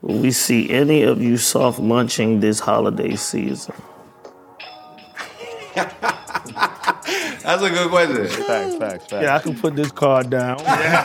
Will we see any of you soft lunching this holiday season? That's a good question. Facts. Yeah, I can put this card down.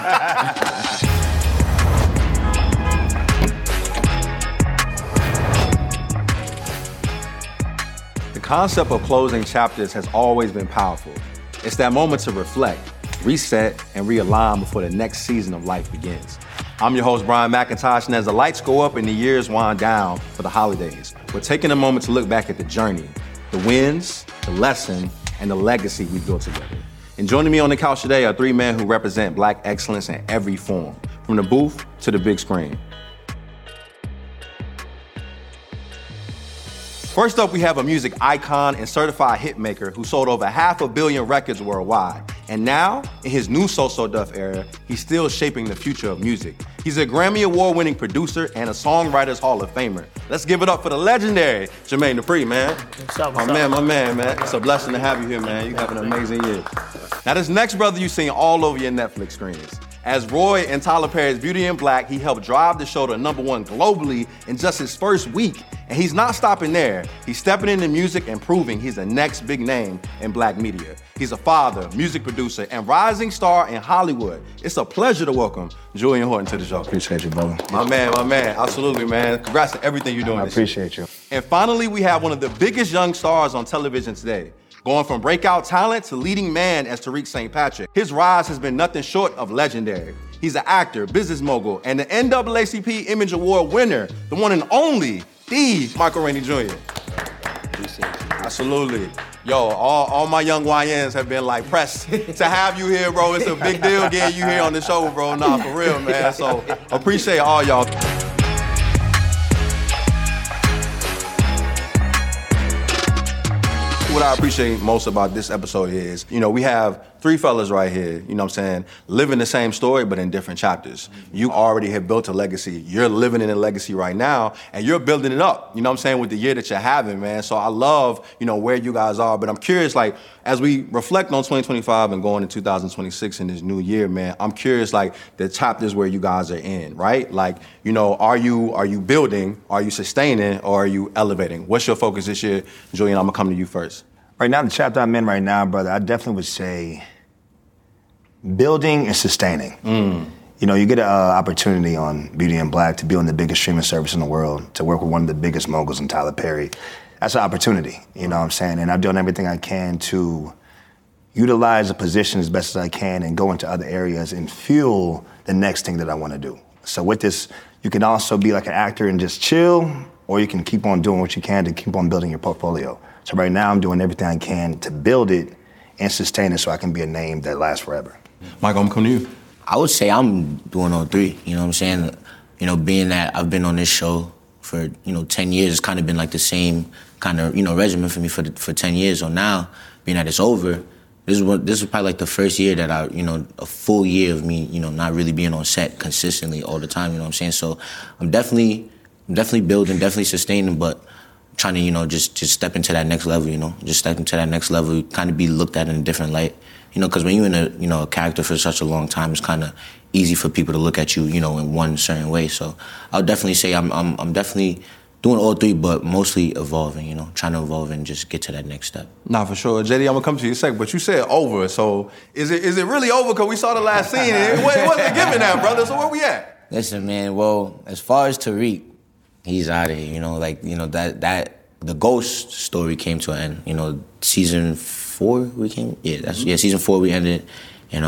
The concept of closing chapters has always been powerful. It's that moment to reflect, reset, and realign before the next season of life begins. I'm your host, Brian McIntosh, and as the lights go up and the years wind down for the holidays, we're taking a moment to look back at the journey, the wins, the lesson, and the legacy we built together. And joining me on the couch today are three men who represent Black excellence in every form, from the booth to the big screen. First up, we have a music icon and certified hitmaker who sold over 500 million records worldwide. And now, in his new So-So Duff era, he's still shaping the future of music. He's a Grammy Award-winning producer and a Songwriters Hall of Famer. Let's give it up for the legendary Jermaine Dupri, man. What's up? My man. It's a blessing to have you here, man. You have an amazing year. Now, this next brother you've seen all over your Netflix screens. As Roy in Tyler Perry's Beauty in Black, he helped drive the show to #1 globally in just his first week. And he's not stopping there. He's stepping into music and proving he's the next big name in Black media. He's a father, music producer, and rising star in Hollywood. It's a pleasure to welcome Julian Horton to the show. Appreciate you, brother. My man. Absolutely, man. Congrats on everything you're doing I this year. appreciate you. And finally, we have one of the biggest young stars on television today. Going from breakout talent to leading man as Tariq St. Patrick. His rise has been nothing short of legendary. He's an actor, business mogul, and the NAACP Image Award winner, the one and only, the Michael Rainey Jr. Appreciate you. Absolutely. Yo, all my young YNs have been like pressed to have you here, bro. It's a big deal getting you here on the show, bro. Nah, for real, man. So appreciate all y'all. What I appreciate most about this episode is, we have three fellas right here, living the same story, but in different chapters. You already have built a legacy. You're living in a legacy right now, and you're building it up, with the year that you're having, man. So I love, where you guys are, but I'm curious, as we reflect on 2025 and going into 2026 in this new year, man, I'm curious, the chapters where you guys are in, right? Are you building, are you sustaining, or are you elevating? What's your focus this year? Julian, I'm gonna come to you first. Right now, the chapter I'm in right now, brother, I definitely would say building and sustaining. You get an opportunity on Beauty in Black to be on the biggest streaming service in the world, to work with one of the biggest moguls in Tyler Perry. That's an opportunity, you know what I'm saying? And I've done everything I can to utilize the position as best as I can and go into other areas and fuel the next thing that I want to do. So with this, you can also be like an actor and just chill, or you can keep on doing what you can to keep on building your portfolio. So right now I'm doing everything I can to build it and sustain it so I can be a name that lasts forever. Michael, I'm coming to you. I would say I'm doing all three, you know what I'm saying? Being that I've been on this show for, 10 years, it's kind of been like the same kind of, regimen for me for 10 years. So now, being that it's over, this is probably like the first year that I, a full year of me, not really being on set consistently all the time, you know what I'm saying? So I'm definitely building, definitely sustaining, but trying to, just step into that next level, just step into that next level, kind of be looked at in a different light, because when you're in a, a character for such a long time, it's kind of easy for people to look at you, in one certain way. So I would definitely say I'm definitely doing all three, but mostly evolving, trying to evolve and just get to that next step. Nah, for sure. JD, I'm gonna come to you in a second, but you said over, so is it really over? Because we saw the last scene, it wasn't given that, brother, so where we at? Listen, man, well, as far as Tariq, he's out of here, that the Ghost story came to an end. Season 4 we came. Season 4 we ended, and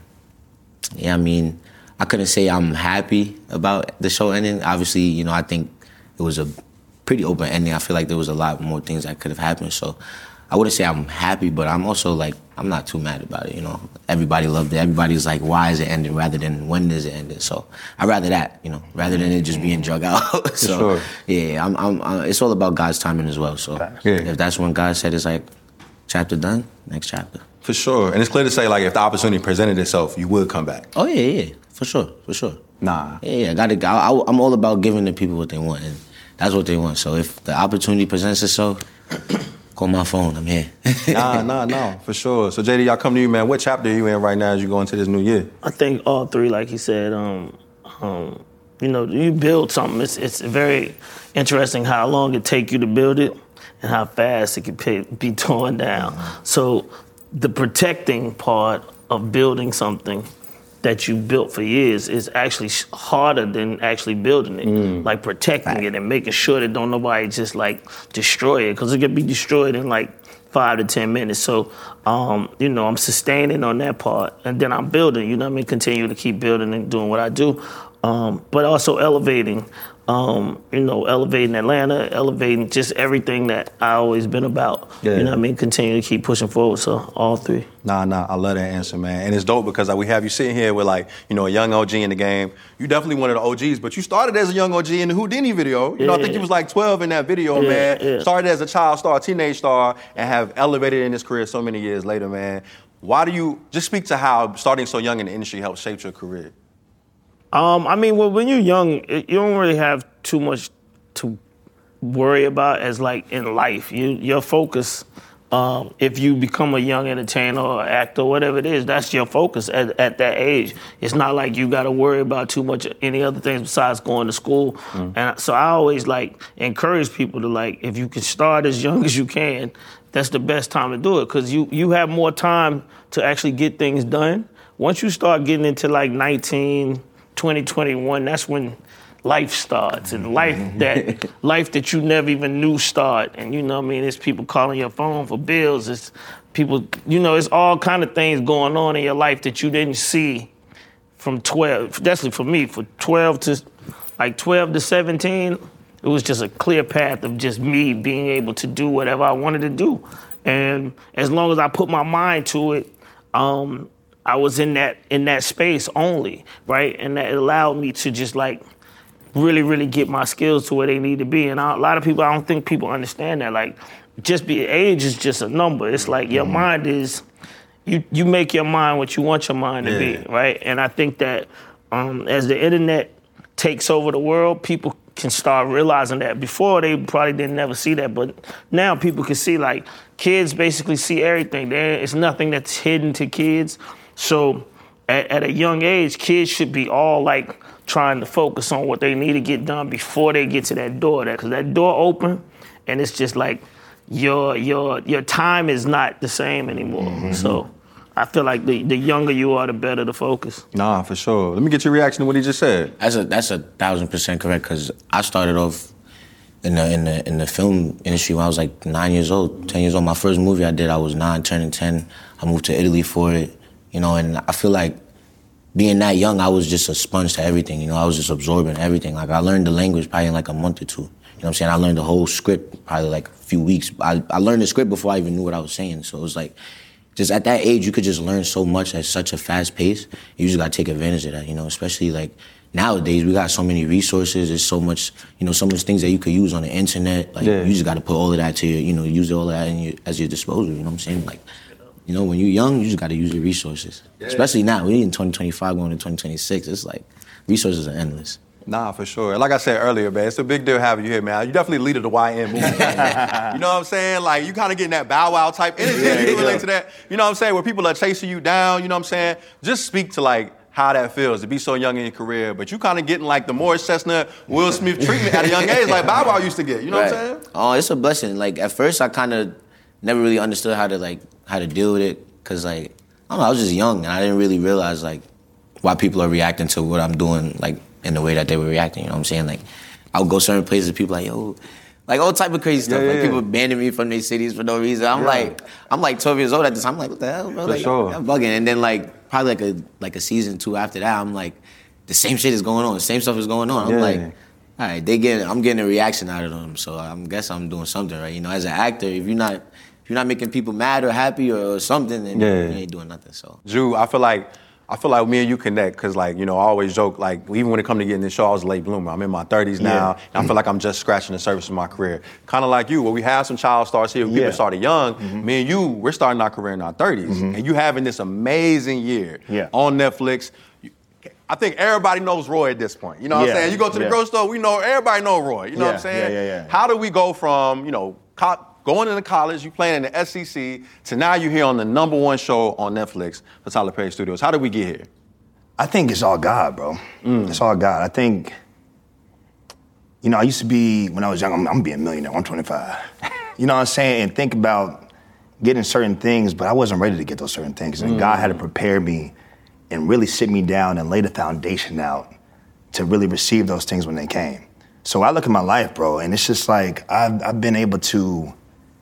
I couldn't say I'm happy about the show ending. Obviously, I think it was a pretty open ending. I feel like there was a lot more things that could have happened. So I wouldn't say I'm happy, but I'm also I'm not too mad about it. Everybody loved it. Everybody's like, why is it ending rather than when is it ending? So I'd rather that, rather than it just being drug out. So sure. Yeah, I'm it's all about God's timing as well. So if that's when God said it's chapter done, next chapter. For sure. And it's clear to say if the opportunity presented itself, you would come back. Oh yeah, for sure. Nah. Yeah, I'm all about giving the people what they want, and that's what they want. So if the opportunity presents itself, call my phone, I'm here. Nah, for sure. So JD, y'all come to you, man. What chapter are you in right now as you go into this new year? I think all three, like he said, you build something. It's very interesting how long it take you to build it and how fast it can be torn down. So the protecting part of building something that you built for years is actually harder than actually building it. Like protecting it and making sure that don't nobody just like destroy it, because it can be destroyed in like 5 to 10 minutes. So, I'm sustaining on that part, and then I'm building, continue to keep building and doing what I do. But also elevating, elevating Atlanta, elevating just everything that I always been about. Continue to keep pushing forward. So all three. Nah, I love that answer, man. And it's dope because we have you sitting here with a young OG in the game. You definitely one of the OGs, but you started as a young OG in the Houdini video. I think you was like 12 in that video, man. Yeah. Started as a child star, teenage star, and have elevated in this career so many years later, man. Why do you, just speak to how starting so young in the industry helped shape your career? When you're young, you don't really have too much to worry about as like in life. Your focus, if you become a young entertainer or actor, whatever it is, that's your focus at that age. It's not like you got to worry about too much any other things besides going to school. And so I always encourage people to if you can start as young as you can, that's the best time to do it, because you have more time to actually get things done. Once you start getting into 19, 20, 21, that's when life starts, and life that you never even knew start. And it's people calling your phone for bills. It's people, it's all kind of things going on in your life that you didn't see from 12. Definitely for me, for 12 to 17, it was just a clear path of just me being able to do whatever I wanted to do. And as long as I put my mind to it, I was in that space only, right? And that allowed me to just really, really get my skills to where they need to be. And a lot of people, I don't think people understand that. Age is just a number. It's your mind is, you make your mind what you want your mind to be, right? And I think that as the internet takes over the world, people can start realizing that. Before, they probably didn't never see that, but now people can see, kids basically see everything. It's nothing that's hidden to kids. So at a young age, kids should be all trying to focus on what they need to get done before they get to that door. Because that door open, and it's just your time is not the same anymore. So I feel like the younger you are, the better the focus. Nah, for sure. Let me get your reaction to what he just said. That's 1,000% correct, because I started off in the film industry when I was 9 years old, 10 years old. My first movie I did, I was 9, turning 10. I moved to Italy for it, and I feel like being that young, I was just a sponge to everything, I was just absorbing everything. I learned the language probably in a month or two. You know what I'm saying? I learned the whole script probably a few weeks. I learned the script before I even knew what I was saying. So it was just at that age, you could just learn so much at such a fast pace. You just gotta take advantage of that, especially nowadays, we got so many resources. There's so much, so much things that you could use on the internet. You just gotta put all of that to your, use all of that as your disposal, you know what I'm saying? When you're young, you just gotta use your resources. Yeah. Especially now, we're in 2025 going to 2026. It's resources are endless. Nah, for sure. Like I said earlier, man, it's a big deal having you here, man. You definitely lead of the YN movement. You know what I'm saying? You kind of getting that Bow Wow type energy. You can relate to that. You know what I'm saying? Where people are chasing you down, you know what I'm saying? Just speak to how that feels to be so young in your career, but you kind of getting the Morris Chestnut, Will Smith treatment at a young age like Bow Wow used to get. You know what I'm saying? Oh, it's a blessing. At first, I kind of never really understood how to deal with it, because I don't know, I was just young and I didn't really realize why people are reacting to what I'm doing in the way that they were reacting. You know what I'm saying? I would go certain places, people yo, all type of crazy stuff. People banning me from their cities for no reason. I'm 12 years old at this time. I'm what the hell, bro? For sure. I'm bugging. And then probably a season 2 after that, I'm the same shit is going on. The same stuff is going on. I'm all right, I'm getting a reaction out of them. So I guess I'm doing something right. As an actor, if you're not making people mad or happy or something, then you ain't doing nothing. So Drew, I feel like me and you connect, because I always joke, even when it comes to getting this show, I was a late bloomer. I'm in my 30s now, and I feel like I'm just scratching the surface of my career. Kind of like you, where we have some child stars here, people started young. Me and you, we're starting our career in our 30s, and you having this amazing year on Netflix. I think everybody knows Roy at this point. You know what I'm saying? You go to the grocery store, everybody know Roy. You know what I'm saying? Yeah. How do we go from, going into college, you playing in the SEC, to now you're here on the #1 show on Netflix for Tyler Perry Studios? How did we get here? I think it's all God, bro. It's all God. I think you know, I used to be, when I was young, I'm gonna be a millionaire, I'm 25. You know what I'm saying? And think about getting certain things, but I wasn't ready to get those certain things. And God had to prepare me and really sit me down and lay the foundation out to really receive those things when they came. So I look at my life, bro, and it's just like I've been able to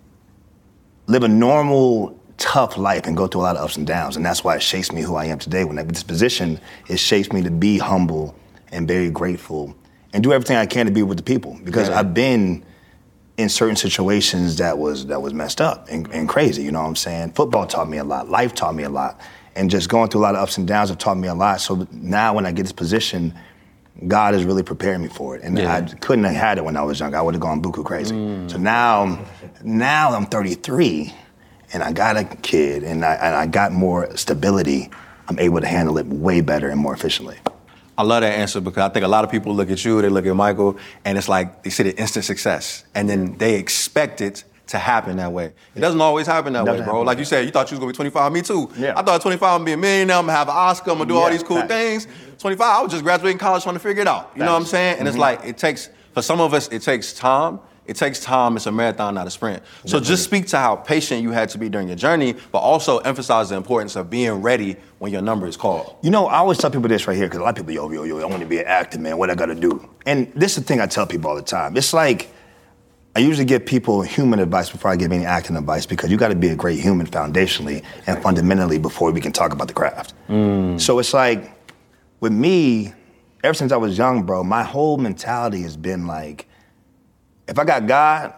live a normal, tough life and go through a lot of ups and downs. And that's why it shapes me who I am today. When I get this position, it shapes me to be humble and very grateful and do everything I can to be with the people. Because I've been in certain situations that was messed up and crazy, you know what I'm saying? Football taught me a lot, life taught me a lot. And just going through a lot of ups and downs have taught me a lot. So now when I get this position, God is really preparing me for it. And I couldn't have had it when I was young. I would have gone buku crazy. So now I'm 33 and I got a kid and I got more stability. I'm able to handle it way better and more efficiently. I love that answer because I think a lot of people look at you, they look at Michael, and it's like they see the instant success. And then they expect it to happen that way. It doesn't always happen that way, bro. Like you said, you thought you was gonna be 25, me too. Yeah. I thought at 25 I'm gonna be a millionaire, I'm gonna have an Oscar, I'm gonna do all these cool things. 25, I was just graduating college trying to figure it out. You know what I'm saying? And it's like, it takes, for some of us, it takes time. It takes time, it's a marathon, not a sprint. So just speak to how patient you had to be during your journey, but also emphasize the importance of being ready when your number is called. You know, I always tell people this right here, because a lot of people, yo, I want to be an actor, man, what I gotta do? And this is the thing I tell people all the time. It's like, I usually give people human advice before I give any acting advice, because you gotta be a great human foundationally and fundamentally before we can talk about the craft. So it's like, with me, ever since I was young, bro, my whole mentality has been like, if I got God,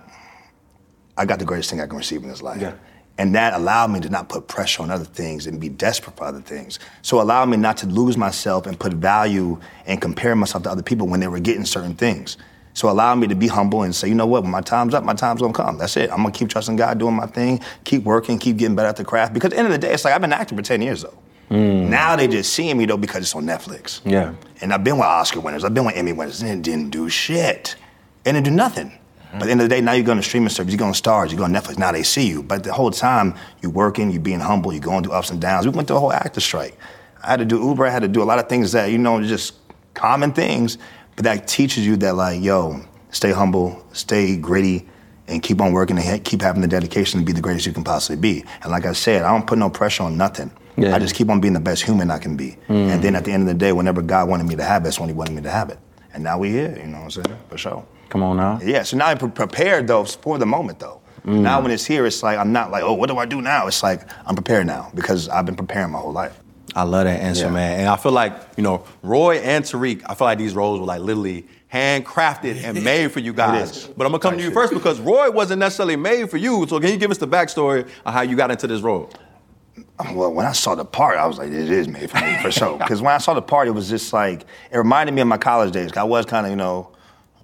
I got the greatest thing I can receive in this life. Yeah. And that allowed me to not put pressure on other things and be desperate for other things. So allowed me not to lose myself and put value and compare myself to other people when they were getting certain things. So allowed me to be humble and say, you know what, when my time's up, my time's gonna come. That's it. I'm gonna keep trusting God, doing my thing, keep working, keep getting better at the craft. Because at the end of the day, it's like, I've been acting for 10 years though. Now they just seeing me though because it's on Netflix. Yeah. And I've been with Oscar winners, I've been with Emmy winners, and it didn't do shit. And it did nothing. But at the end of the day, now you're going to streaming service, you're going to Stars, you're going to Netflix, now they see you. But the whole time, you're working, you're being humble, you're going through ups and downs. We went through a whole actor strike. I had to do Uber, I had to do a lot of things that, you know, just common things, but that teaches you that like, yo, stay humble, stay gritty, and keep on working and keep having the dedication to be the greatest you can possibly be. And like I said, I don't put no pressure on nothing. I just keep on being the best human I can be. And then at the end of the day, whenever God wanted me to have it, that's when he wanted me to have it. And now we here, you know what I'm saying? For sure. Come on now. Yeah, so now I'm prepared though for the moment though. Now when it's here, it's like, I'm not like, oh, what do I do now? It's like, I'm prepared now because I've been preparing my whole life. I love that answer, man. And I feel like, you know, Roy and Tariq, I feel like these roles were like literally handcrafted and made for you guys. But I'm gonna come to you first because Roy wasn't necessarily made for you. So can you give us the backstory of how you got into this role? Well, when I saw the part, I was like, it is made for me, for sure. Because when I saw the part, it was just like, it reminded me of my college days. I was kind of, you know,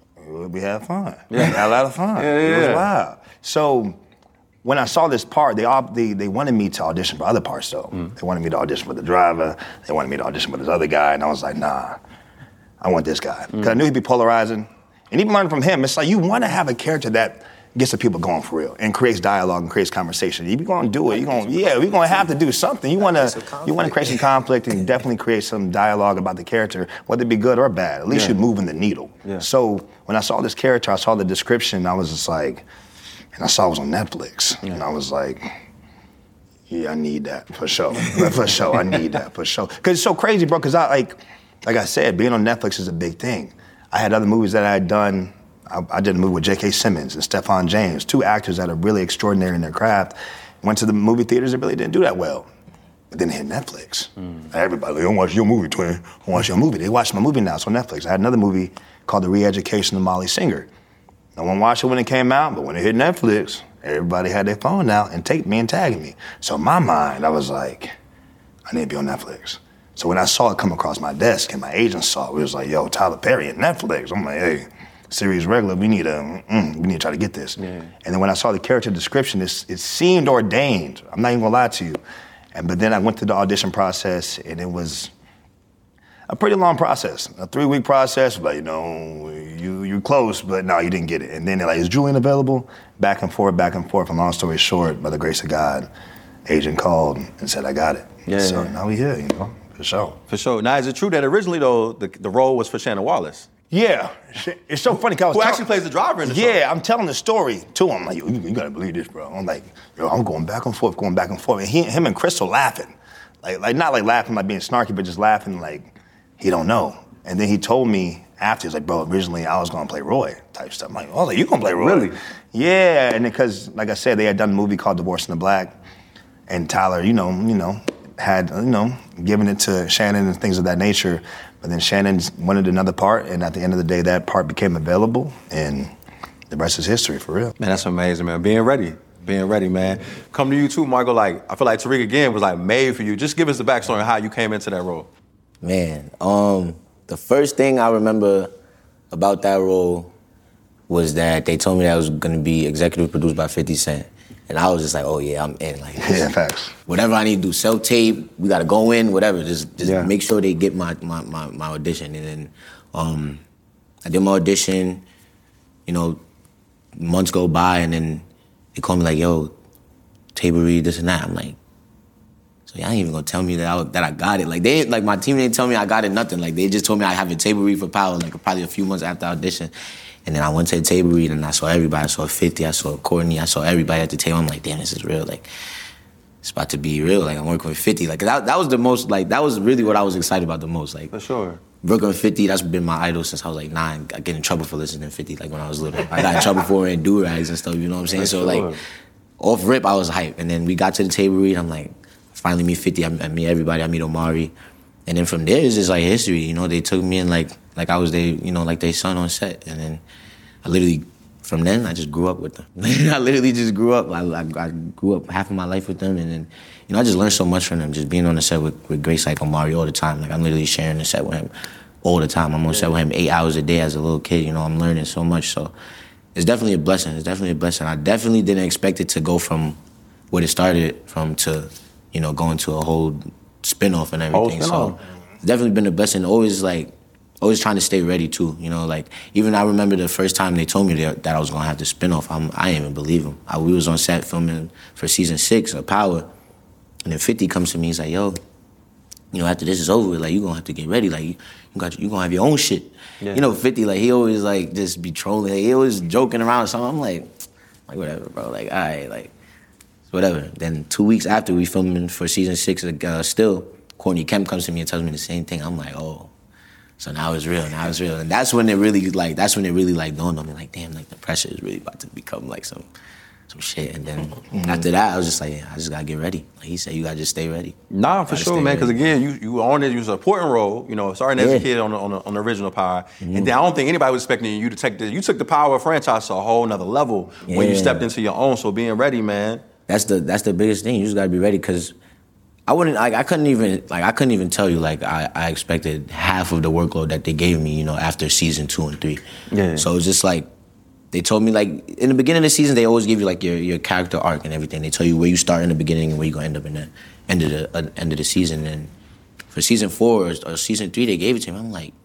we had fun. We had a lot of fun. It was wild. So when I saw this part, they wanted me to audition for other parts though. They wanted me to audition for the driver. They wanted me to audition for this other guy. And I was like, nah, I want this guy. Because I knew he'd be polarizing. And even learning from him, it's like you want to have a character that gets the people going for real and creates dialogue and creates conversation. You're gonna do it. We're gonna have to do something. You wanna create some conflict and definitely create some dialogue about the character, whether it be good or bad. At least you're moving the needle. Yeah. So when I saw this character, I saw the description, I was just like, and I saw it was on Netflix, and I was like, yeah, I need that for sure. For sure, I need that for sure. Cause it's so crazy, bro. Cause like I said, being on Netflix is a big thing. I had other movies that I had done. I did a movie with J.K. Simmons and Stephan James, two actors that are really extraordinary in their craft. Went to the movie theaters, it really didn't do that well. But then it hit Netflix. Everybody, they don't watch your movie, twin. Don't watch your movie. They watch my movie now, it's on Netflix. I had another movie called The Re-Education of Molly Singer. No one watched it when it came out, but when it hit Netflix, everybody had their phone out and taped me and tagging me. So in my mind, I was like, I need to be on Netflix. So when I saw it come across my desk and my agent saw it, it was like, yo, Tyler Perry at Netflix. I'm like, hey, series regular, we need to try to get this. Yeah. And then when I saw the character description, it seemed ordained. I'm not even gonna lie to you. But then I went through the audition process, and it was a pretty long process, a 3-week process. Like, you know, you're close, but no, you didn't get it. And then they're like, is Julian available? Back and forth. And long story short, by the grace of God, agent called and said, I got it. Yeah. So now we here, you know. For sure. For sure. Now, is it true that originally, though, the role was for Shannon Wallace? Yeah, it's so funny. Who actually plays the driver in the show? Yeah, I'm telling the story to him. Like, yo, you gotta believe this, bro. I'm like, yo, I'm going back and forth. And him and Crystal laughing. Like not like laughing like being snarky, but just laughing like he don't know. And then he told me after, he's like, bro, originally I was gonna play Roy type stuff. I'm like, oh, you gonna play Roy? Really? Yeah, and because, like I said, they had done a movie called Divorce in the Black, and Tyler, had, given it to Shannon and things of that nature. But then Shannon wanted another part, and at the end of the day, that part became available, and the rest is history, for real. Man, that's amazing, man. Being ready, man. Come to you too, Michael. Like, I feel like Tariq, again, was like made for you. Just give us the backstory on how you came into that role. Man, the first thing I remember about that role was that they told me that it was gonna be executive produced by 50 Cent. And I was just like, oh yeah, I'm in. Like, yeah, facts. Whatever I need to do, sell tape, we gotta go in, whatever. Just make sure they get my audition. And then I did my audition, months go by, and then they call me like, yo, table read, this and that. I'm like, so y'all ain't even gonna tell me that I got it. Like my team didn't tell me I got it, nothing. Like they just told me I have a table read for Power, like probably a few months after audition. And then I went to the table read and I saw everybody. I saw 50, I saw Courtney, I saw everybody at the table. I'm like, damn, this is real. Like, it's about to be real. Like, I'm working with 50. Like, that was the most, like, that was really what I was excited about the most. Like, for sure. Working with 50, that's been my idol since I was like 9. I get in trouble for listening to 50, like, when I was little. I got in trouble for wearing do-rags and stuff, you know what I'm saying? So, like, off rip, I was hyped. And then we got to the table read. I'm like, finally meet 50. I meet everybody. I meet Omari. And then from there, it's just like history. They took me in like I was their, like their son on set. And then I literally, from then, I just grew up with them. I literally just grew up. I grew up half of my life with them. And then, I just learned so much from them, just being on the set with Grace like Omari all the time. Like, I'm literally sharing the set with him all the time. I'm on set with him 8 hours a day as a little kid. I'm learning so much. So it's definitely a blessing. It's definitely a blessing. I definitely didn't expect it to go from what it started from to, going to a whole spinoff and everything. So it's definitely been a blessing. Always trying to stay ready too, like even I remember the first time they told me that I was gonna have the spinoff, I didn't even believe them. We was on set filming for season 6 of Power, and then 50 comes to me, he's like, yo, after this is over with, like, you gonna have to get ready, like, you gonna have your own shit. Yeah. 50, like, he always like just be trolling, like, he always joking around or something. I'm like whatever, bro, like, all right, like, whatever. Then 2 weeks after we filming for season 6 of Still, Courtney Kemp comes to me and tells me the same thing. I'm like, oh. So now it's real. And that's when it really dawned on me, like, damn, like the pressure is really about to become like some shit. And then after that, I was just like, I just gotta get ready. Like he said, you gotta just stay ready. Nah, for sure, man. Because again, you on it. You was an important role. Starting as a kid on the original Power, and then I don't think anybody was expecting you to take this. You took the Power franchise to a whole nother level when you stepped into your own. So being ready, man. That's the biggest thing. You just gotta be ready, because I couldn't even tell you, like, I expected half of the workload that they gave me, after season 2 and 3. Yeah. So it's just like, they told me, like, in the beginning of the season, they always give you, like, your character arc and everything. They tell you where you start in the beginning and where you're gonna end up in the end of the season. And for season 4 or season 3, they gave it to me. I'm like,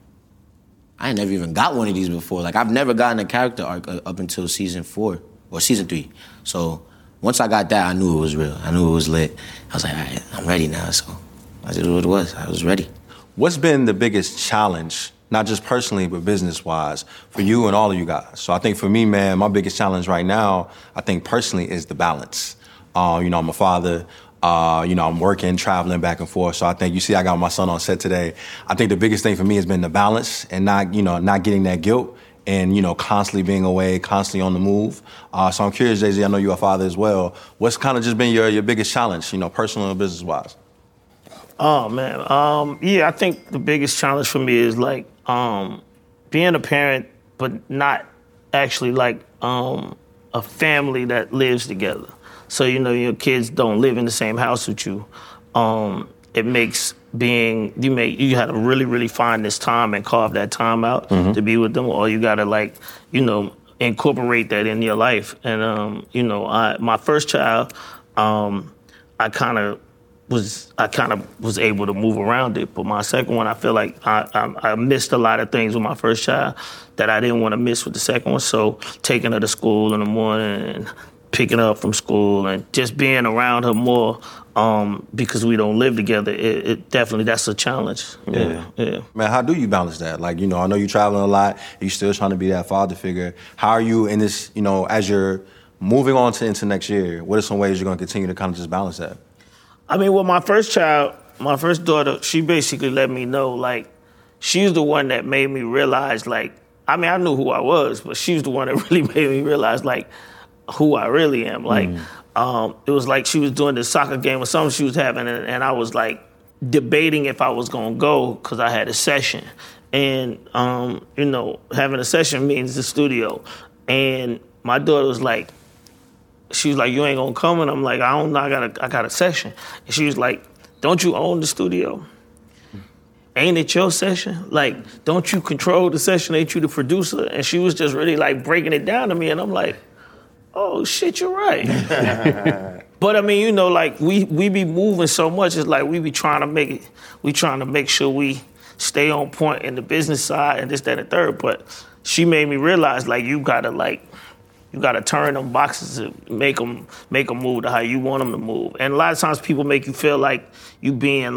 I ain't never even got one of these before. Like, I've never gotten a character arc up until season 4 or season 3. So once I got that, I knew it was real. I knew it was lit. I was like, all right, I'm ready now. So I did what it was. I was ready. What's been the biggest challenge, not just personally, but business-wise, for you and all of you guys? So I think for me, man, my biggest challenge right now, I think personally, is the balance. I'm a father. I'm working, traveling back and forth. So I think, I got my son on set today. I think the biggest thing for me has been the balance and not getting that guilt. And, constantly being away, constantly on the move. So I'm curious, Jay-Z, I know you're a father as well. What's kind of just been your biggest challenge, personal and business-wise? Oh, man. I think the biggest challenge for me is, like, being a parent, but not actually, like, a family that lives together. So, your kids don't live in the same house with you. It makes you had to really, really find this time and carve that time out to be with them, or you gotta, like, incorporate that in your life. And my first child, I kind of was able to move around it, but my second one, I feel like I missed a lot of things with my first child that I didn't want to miss with the second one. So taking her to school in the morning and picking her up from school and just being around her more because we don't live together, it definitely, that's a challenge. Yeah. Man, how do you balance that? Like, you know, I know you're traveling a lot, you're still trying to be that father figure. How are you in this, you know, as you're moving on into next year, what are some ways you're going to continue to kind of just balance that? I mean, with my first daughter, she basically let me know, like, she's the one that made me realize, like, I mean, I knew who I was, but she was the one that really made me realize, like, who I really am. Like, it was like she was doing this soccer game or something she was having, and I was, like, debating if I was going to go because I had a session. And, you know, having a session means the studio. And my daughter was like, she was like, you ain't going to come? And I'm like, I don't know, I got a session. And she was like, don't you own the studio? Ain't it your session? Like, don't you control the session? Ain't you the producer? And she was just really like breaking it down to me. And I'm like, oh shit, you're right. But I mean, you know, like we be moving so much. It's like we be trying to make sure we stay on point in the business side and this, that, and third. But she made me realize, like, you gotta turn them boxes and make them move to how you want them to move. And a lot of times people make you feel like you being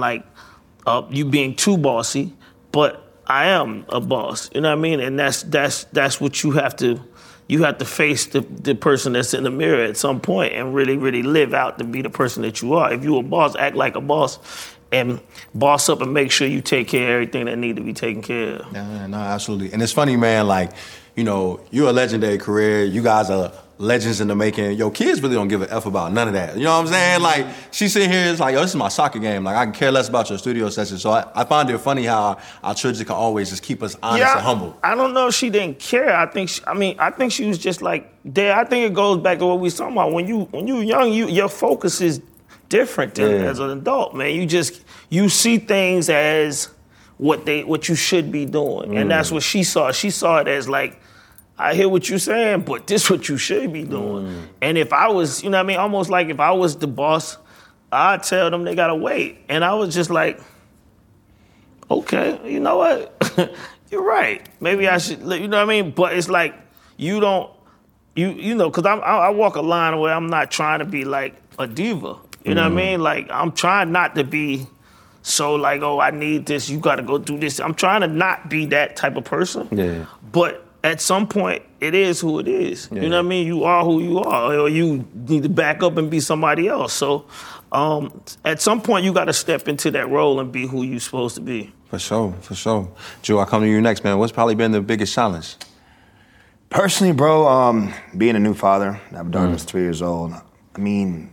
too bossy, but I am a boss. You know what I mean? And that's what you have to. You have to face the person that's in the mirror at some point and really, really live out to be the person that you are. If you a boss, act like a boss and boss up and make sure you take care of everything that need to be taken care of. Yeah, no, absolutely. And it's funny, man, like, you know, you're a legendary career. You guys are legends in the making. Yo, kids really don't give a F about none of that. You know what I'm saying? Like, she's sitting here, it's like, yo, this is my soccer game. Like, I can care less about your studio session. So I find it funny how our children can always just keep us honest and humble. I don't know if she didn't care. I think she was just like, I think it goes back to what we was talking about. When you young, your focus is different than as an adult, man. You see things as what you should be doing. And that's what she saw. She saw it as like, I hear what you're saying, but this is what you should be doing. And if I was, you know what I mean, almost like if I was the boss, I'd tell them they gotta wait. And I was just like, okay, you know what? You're right. Maybe I should, you know what I mean? But it's like, you know, because I walk a line where I'm not trying to be like a diva. You know what I mean? Like, I'm trying not to be so like, oh, I need this, you gotta go do this. I'm trying to not be that type of person. Yeah. But at some point, it is who it is. Yeah. You know what I mean? You are who you are, or you need to back up and be somebody else. So at some point, you got to step into that role and be who you're supposed to be. For sure. Joe, I come to you next, man. What's probably been the biggest challenge? Personally, bro, being a new father, I have a daughter that's 3 years old. I mean,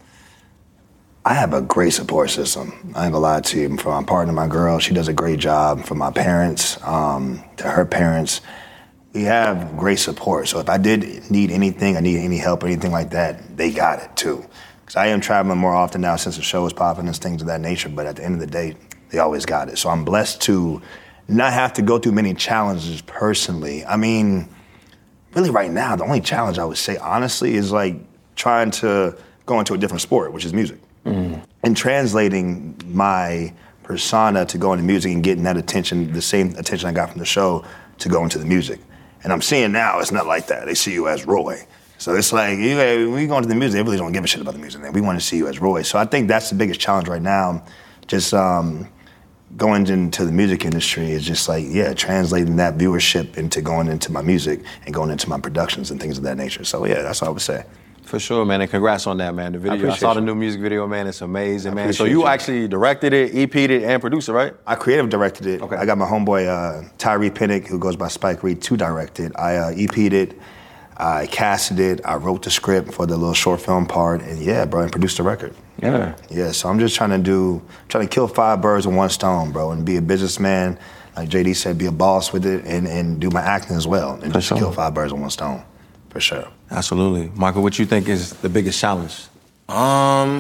I have a great support system. I ain't gonna lie to you. From my partner, my girl, she does a great job. From my parents to her parents, we have great support. So if I did need anything, I need any help or anything like that, they got it too. Because I am traveling more often now since the show is popping and things of that nature, but at the end of the day, they always got it. So I'm blessed to not have to go through many challenges personally. I mean, really right now, the only challenge I would say, honestly, is like trying to go into a different sport, which is music. And translating my persona to go into music and getting that attention, the same attention I got from the show, to go into the music. And I'm seeing now it's not like that. They see you as Roy. So it's like, we go into the music, they really don't give a shit about the music. We want to see you as Roy. So I think that's the biggest challenge right now. Just going into the music industry is just like, translating that viewership into going into my music and going into my productions and things of that nature. So yeah, that's what I would say. For sure, man, and congrats on that, man. The video, I saw the new music video, man. It's amazing, man. So you actually directed it, EP'd it, and produced it, right? I creative directed it. Okay. I got my homeboy Tyree Pinnick, who goes by Spike Reed, to direct it. I EP'd it, I casted it, I wrote the script for the little short film part, and and produced the record. Yeah. Yeah, so I'm just trying to kill 5 birds with one stone, bro, and be a businessman, like JD said, be a boss with it, and do my acting as well, and just kill 5 birds with one stone. For sure. Absolutely. Michael, what you think is the biggest challenge? I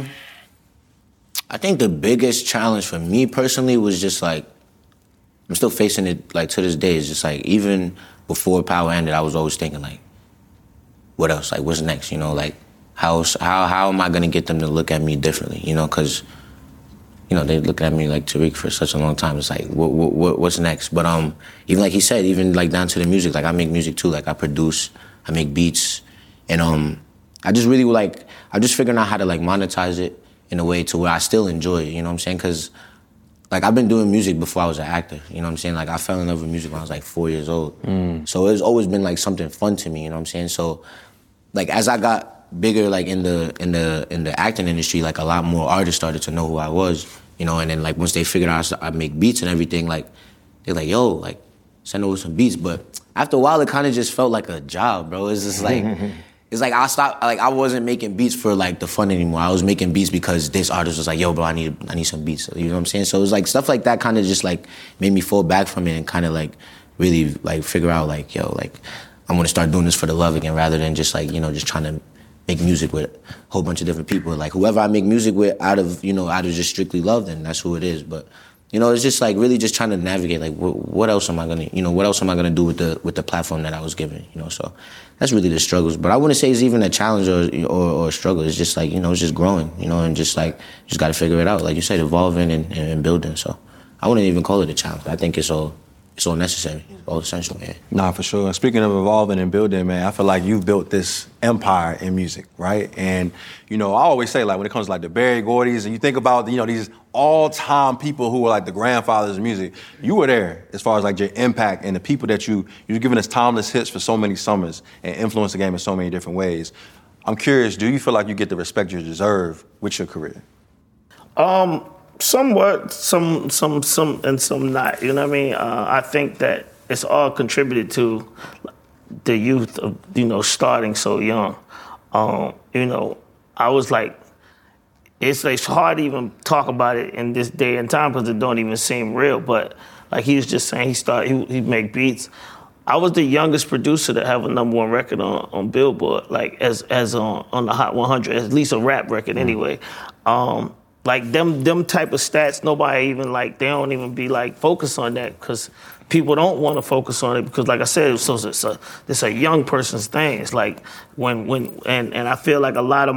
think the biggest challenge for me personally was just like, I'm still facing it like to this day. It's just like, even before Power ended, I was always thinking like, what else? Like, what's next? You know, like, how am I gonna get them to look at me differently? You know, because, you know, they look at me like Tariq for such a long time. It's like, what's next? But even like he said, even like down to the music, like I make music too. Like I produce, I make beats, and I just really I'm just figuring out how to like monetize it in a way to where I still enjoy it, you know what I'm saying? Because like I've been doing music before I was an actor, you know what I'm saying? Like I fell in love with music when I was like 4 years old. So it's always been like something fun to me, you know what I'm saying? So like as I got bigger like in the acting industry, like a lot more artists started to know who I was, you know, and then like once they figured out I make beats and everything, like they're like, yo, like send over some beats. But after a while it kind of just felt like a job, bro. It's just like it's like I wasn't making beats for like the fun anymore. I was making beats because this artist was like, yo, bro, I need some beats. You know what I'm saying? So it was like stuff like that kind of just like made me fall back from it and kind of like really like figure out like, yo, like I'm gonna start doing this for the love again rather than just like, you know, just trying to make music with a whole bunch of different people. Like whoever I make music with out of just strictly love, then that's who it is. But you know, it's just like really just trying to navigate like what else am I gonna do with the platform that I was given, you know? So that's really the struggles. But I wouldn't say it's even a challenge or a struggle. It's just like, you know, it's just growing, you know, and just like just gotta figure it out. Like you said, evolving and building. So I wouldn't even call it a challenge. I think it's all necessary, all essential, man. Nah, for sure. Speaking of evolving and building, man, I feel like you've built this empire in music, right? And, you know, I always say, like, when it comes to, like, the Berry Gordy's, and you think about, you know, these all-time people who were, like, the grandfathers of music, you were there as far as, like, your impact and the people that you've given us timeless hits for so many summers and influenced the game in so many different ways. I'm curious, do you feel like you get the respect you deserve with your career? Somewhat, some, and some not. You know what I mean? I think that it's all contributed to the youth of, you know, starting so young. You know, I was like, it's hard to even talk about it in this day and time because it don't even seem real. But like he was just saying, he make beats. I was the youngest producer to have a #1 record on Billboard, like as on the Hot 100, at least a rap record anyway. Like them type of stats, nobody even like, they don't even be like focused on that because people don't want to focus on it because, like I said, it's a young person's thing. It's like and I feel like a lot of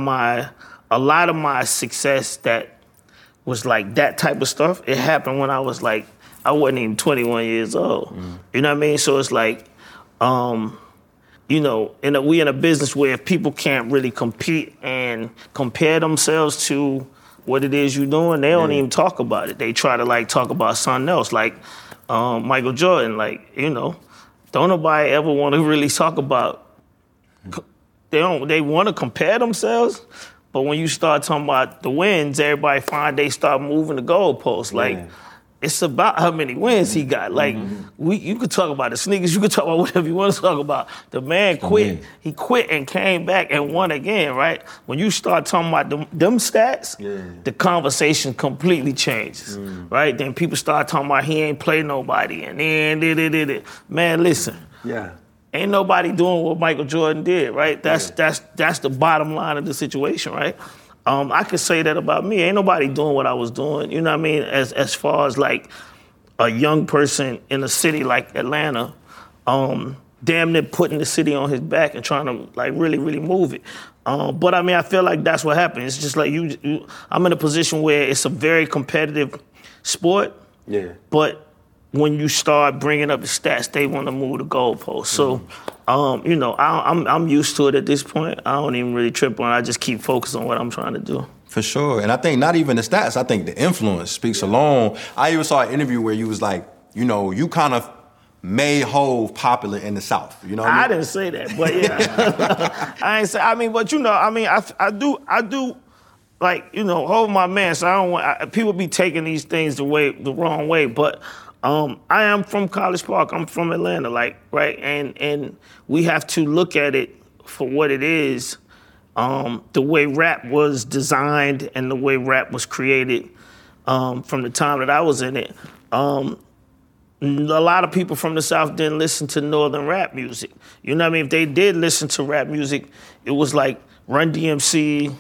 my success that was like that type of stuff, it happened when I was like, I wasn't even 21 years old. You know what I mean? So it's like, you know, we in a business where if people can't really compete and compare themselves to what it is you're doing, they don't even talk about it. They try to like talk about something else, like Michael Jordan. Like, you know, don't nobody ever want to really talk about. They want to compare themselves, but when you start talking about the wins, everybody they start moving the goalposts. Like, it's about how many wins he got. Like, you could talk about the sneakers, you could talk about whatever you want to talk about. The man quit. He quit and came back and won again, right? When you start talking about them stats, the conversation completely changes, right? Then people start talking about he ain't play nobody, and then man, listen. Yeah. Ain't nobody doing what Michael Jordan did, right? That's the bottom line of the situation, right? I could say that about me. Ain't nobody doing what I was doing. You know what I mean? As far as like a young person in a city like Atlanta, damn near putting the city on his back and trying to like really, really move it. But I mean, I feel like that's what happened. It's just like I'm in a position where it's a very competitive sport. Yeah. But when you start bringing up the stats, they want to move the goalposts. So, you know, I'm used to it at this point. I don't even really trip on it. I just keep focused on what I'm trying to do. For sure. And I think not even the stats, I think the influence speaks alone. I even saw an interview where you was like, you know, you kind of made Hov popular in the South. You know what I mean? I didn't say that, but yeah. I ain't say, I mean, but you know, I mean, I do, like, you know, Hov my man, so I don't want, people be taking these things the wrong way, but I am from College Park. I'm from Atlanta, like, right? And we have to look at it for what it is. The way rap was designed and the way rap was created from the time that I was in it. A lot of people from the South didn't listen to Northern rap music. You know what I mean? If they did listen to rap music, it was like Run DMC,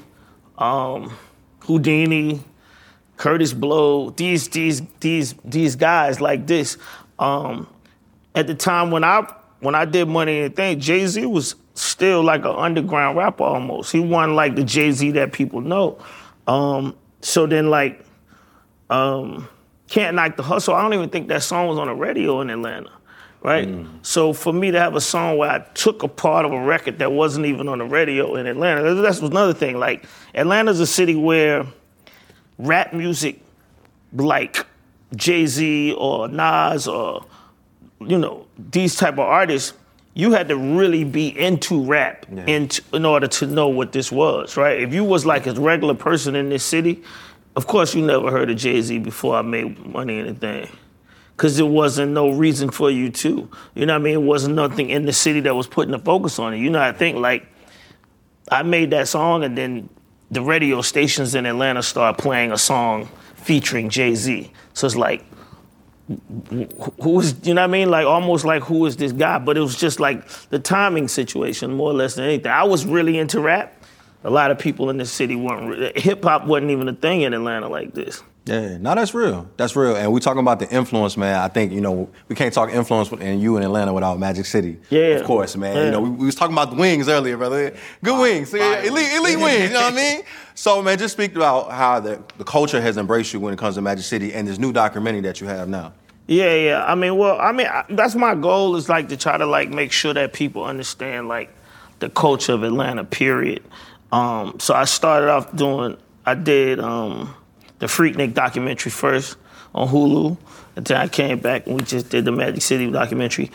Houdini, Curtis Blow, these guys like this. At the time when I did Money and Thing, Jay-Z was still like an underground rapper almost. He wasn't like the Jay-Z that people know. So then like Can't Knock the Hustle, I don't even think that song was on the radio in Atlanta, right? So for me to have a song where I took a part of a record that wasn't even on the radio in Atlanta, that's another thing. Like, Atlanta's a city where rap music, like Jay-Z or Nas or, these type of artists, you had to really be into rap in order to know what this was, right? If you was like a regular person in this city, of course you never heard of Jay-Z before I Made Money or anything. Because there wasn't no reason for you to. You know what I mean? It wasn't nothing in the city that was putting the focus on it. You know, I think like I made that song and then the radio stations in Atlanta started playing a song featuring Jay-Z. So it's like, who is, you know what I mean? Like almost like, who is this guy? But it was just like the timing situation more or less than anything. I was really into rap. A lot of people in the city weren't, hip hop wasn't even a thing in Atlanta like this. Yeah, no, that's real. That's real. And we talking about the influence, man. I think, we can't talk influence in you in Atlanta without Magic City. Yeah. Of course, man. Yeah. We was talking about the wings earlier, brother. Good wings. Elite wings, you know what I mean? So, man, just speak about how the culture has embraced you when it comes to Magic City and this new documentary that you have now. Yeah. That's my goal is like to try to like make sure that people understand like the culture of Atlanta, period. So I started off I did the Freaknik documentary first on Hulu, and then I came back and we just did the Magic City documentary.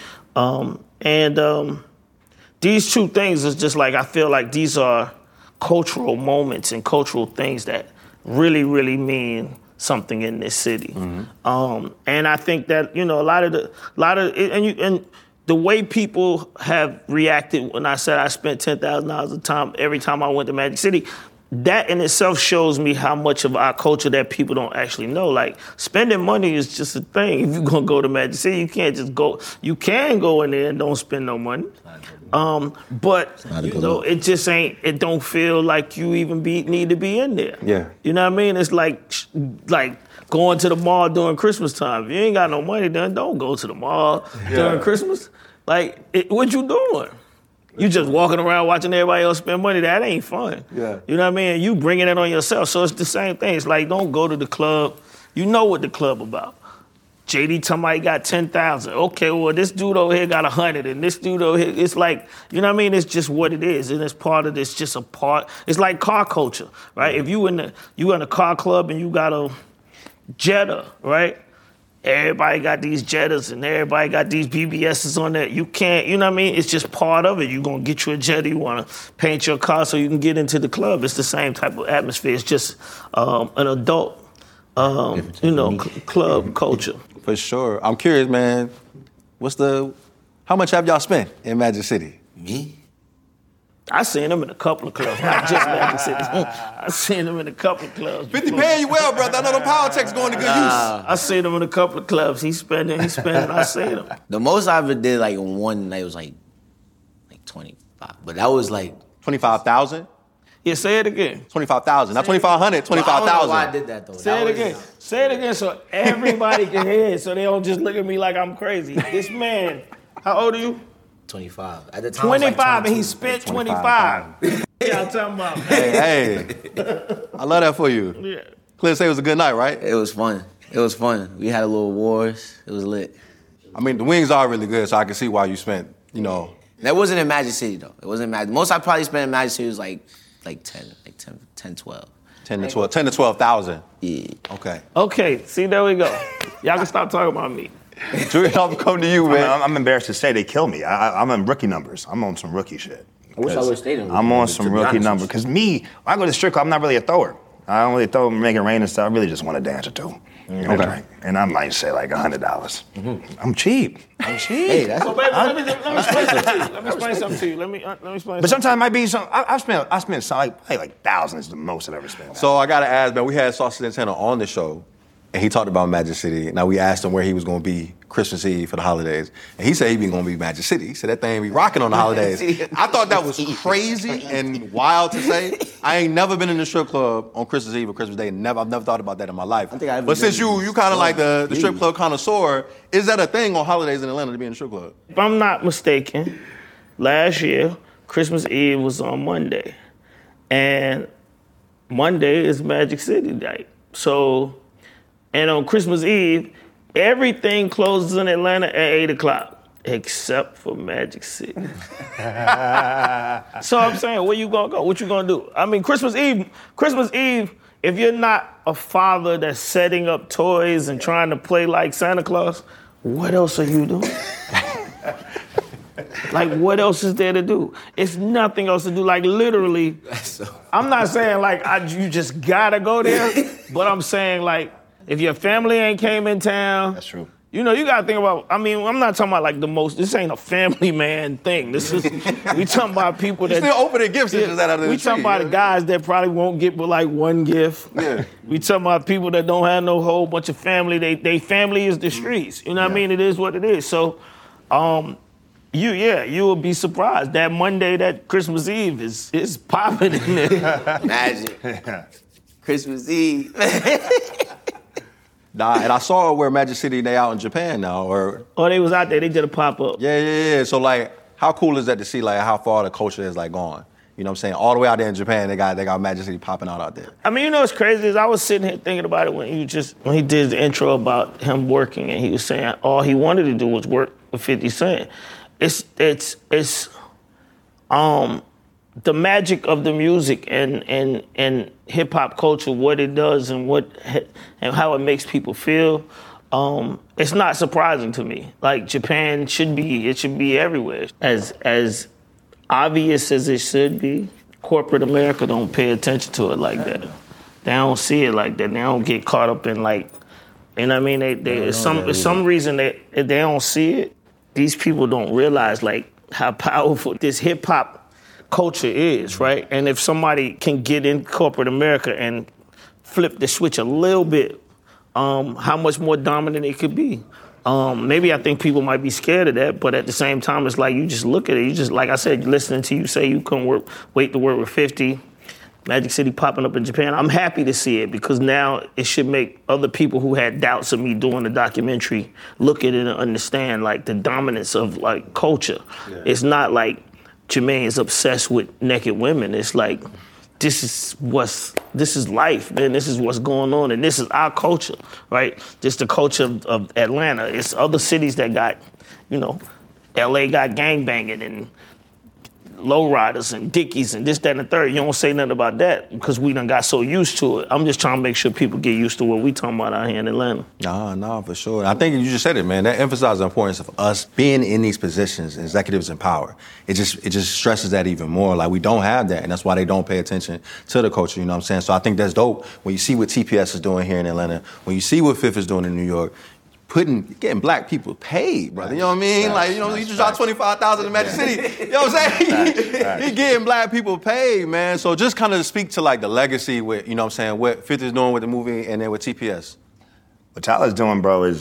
These two things is just like, I feel like these are cultural moments and cultural things that really, really mean something in this city. Mm-hmm. And I think that, and the way people have reacted when I said I spent $10,000 every time I went to Magic City, that in itself shows me how much of our culture that people don't actually know. Like, spending money is just a thing. If you're gonna go to Magic City, you can't just go. You can go in there and don't spend no money. But it just ain't. It don't feel like you even need to be in there. Yeah. You know what I mean? It's like going to the mall during Christmas time. If you ain't got no money, then don't go to the mall during Christmas. Like, what you doing? You just walking around watching everybody else spend money. That ain't fun. Yeah. You know what I mean? You bringing it on yourself. So it's the same thing. It's like, don't go to the club. You know what the club about. JD somebody got 10,000. Okay, well, this dude over here got 100, and this dude over here, it's like, you know what I mean? It's just what it is, and it's part of this, just a part. It's like car culture, right? If you in a car club and you got a Jetta, right? Everybody got these Jettas and everybody got these BBSs on there. You can't, you know what I mean? It's just part of it. You're going to get you a Jetta. You want to paint your car so you can get into the club. It's the same type of atmosphere. It's just an adult, club culture. For sure. I'm curious, man. How much have y'all spent in Magic City? Me? I seen them in a couple of clubs, not just Magic City. I seen them in a couple of clubs. 50 paying you well, brother. I know the power tech's going to good use. I seen them in a couple of clubs. He's spending, I seen him. The most I ever did like one night was like 25, but that was like 25,000? Yeah, say it again. 25,000, not 2,500, 25,000. I don't know why I did that though. Say it again. Say it again so everybody can hear it, so they don't just look at me like I'm crazy. This man, how old are you? 25. At the time, 25, and he spent 25. Yeah, I'm talking about. Hey, I love that for you. Yeah. Clear say it was a good night, right? It was fun. We had a little wars. It was lit. I mean, the wings are really good, so I can see why you spent, That wasn't in Magic City though. It wasn't Magic. Most I probably spent in Magic City was like 10, 12. 10 to 12,000. Yeah. Okay, See, there we go. Y'all can stop talking about me. Julian, I'll come to you, man. I'm embarrassed to say they kill me. I'm on rookie numbers. I'm on some rookie shit. I wish I would've stayed in I'm on some rookie numbers. Because when I go to the strip club, I'm not really a thrower. I don't really throw, make it rain and stuff. I really just want to dance or two. Okay. And I might say like $100. Mm-hmm. I'm cheap. Hey, that's So, baby, let me explain something to you. Let me explain something to you. Let me explain. But sometimes it might be some. I spent some, like thousands is the most I've ever spent. So I gotta ask, man, we had Saucy Santana on the show, and he talked about Magic City. Now we asked him where he was gonna be Christmas Eve for the holidays, and he said he be gonna be Magic City. He said that thing be rocking on the holidays. I thought that was crazy and wild to say. I ain't never been in a strip club on Christmas Eve or Christmas Day. I've never thought about that in my life. But since you kind of like the strip club connoisseur, is that a thing on holidays in Atlanta to be in a strip club? If I'm not mistaken, last year, Christmas Eve was on Monday. And Monday is Magic City night. And on Christmas Eve, everything closes in Atlanta at 8 o'clock. except for Magic City. So I'm saying, where you gonna go? What you gonna do? I mean, Christmas Eve, if you're not a father that's setting up toys and trying to play like Santa Claus, what else are you doing? Like, what else is there to do? It's nothing else to do. Like, literally, I'm not saying, like, you just gotta go there, but I'm saying, like, if your family ain't came in town. That's true. You know, you gotta think about, I mean, I'm not talking about, like, this ain't a family man thing. We talking about people that. Still opening gifts and just that out of the We talking about the guys that probably won't get but, like, one gift. Yeah. We talking about people that don't have no whole bunch of family. They family is the streets. You know what I mean? It is what it is. So, you will be surprised. That Monday, that Christmas Eve is popping in there. Magic. Christmas Eve. Nah, and I saw where Magic City, they out in Japan now, or... Oh, they was out there. They did a pop-up. Yeah. So, like, how cool is that to see, like, how far the culture is, like, gone? You know what I'm saying? All the way out there in Japan, they got Magic City popping out there. I mean, you know what's crazy is I was sitting here thinking about it when he did the intro about him working, and he was saying all he wanted to do was work with 50 Cent. It's the magic of the music and hip hop culture, what it does and how it makes people feel. It's not surprising to me. Like, Japan should be everywhere. As obvious as it should be, corporate America don't pay attention to it like that. They don't see it like that. They don't get caught up in, like, you know what I mean? Some reason they don't see it. These people don't realize, like, how powerful this hip hop culture is, right? And if somebody can get in corporate America and flip the switch a little bit, how much more dominant it could be. Maybe I think people might be scared of that, but at the same time, it's like you just look at it. You just, like I said, listening to you say you couldn't wait to work with 50, Magic City popping up in Japan. I'm happy to see it because now it should make other people who had doubts of me doing the documentary look at it and understand, like, the dominance of, like, culture. Yeah. It's not like Jermaine is obsessed with naked women. It's like, this is life, man. This is what's going on, and this is our culture, right? Just the culture of Atlanta. It's other cities that got, you know, LA got gangbanging and lowriders and dickies and this, that, and the third. You don't say nothing about that because we done got so used to it. I'm just trying to make sure people get used to what we talking about out here in Atlanta. Nah, for sure. I think you just said it, man. That emphasizes the importance of us being in these positions, executives in power. It just stresses that even more. Like, we don't have that, and that's why they don't pay attention to the culture, you know what I'm saying? So I think that's dope. When you see what TPS is doing here in Atlanta, when you see what Fifth is doing in New York, getting black people paid, brother. You know what I mean? Like, you know, you just dropped $25,000 in Magic City. You know what I'm saying? He getting black people paid, man. So just kind of speak to, like, the legacy with, you know what I'm saying, what 50 is doing with the movie and then with TPS. What Tyler's doing, bro, is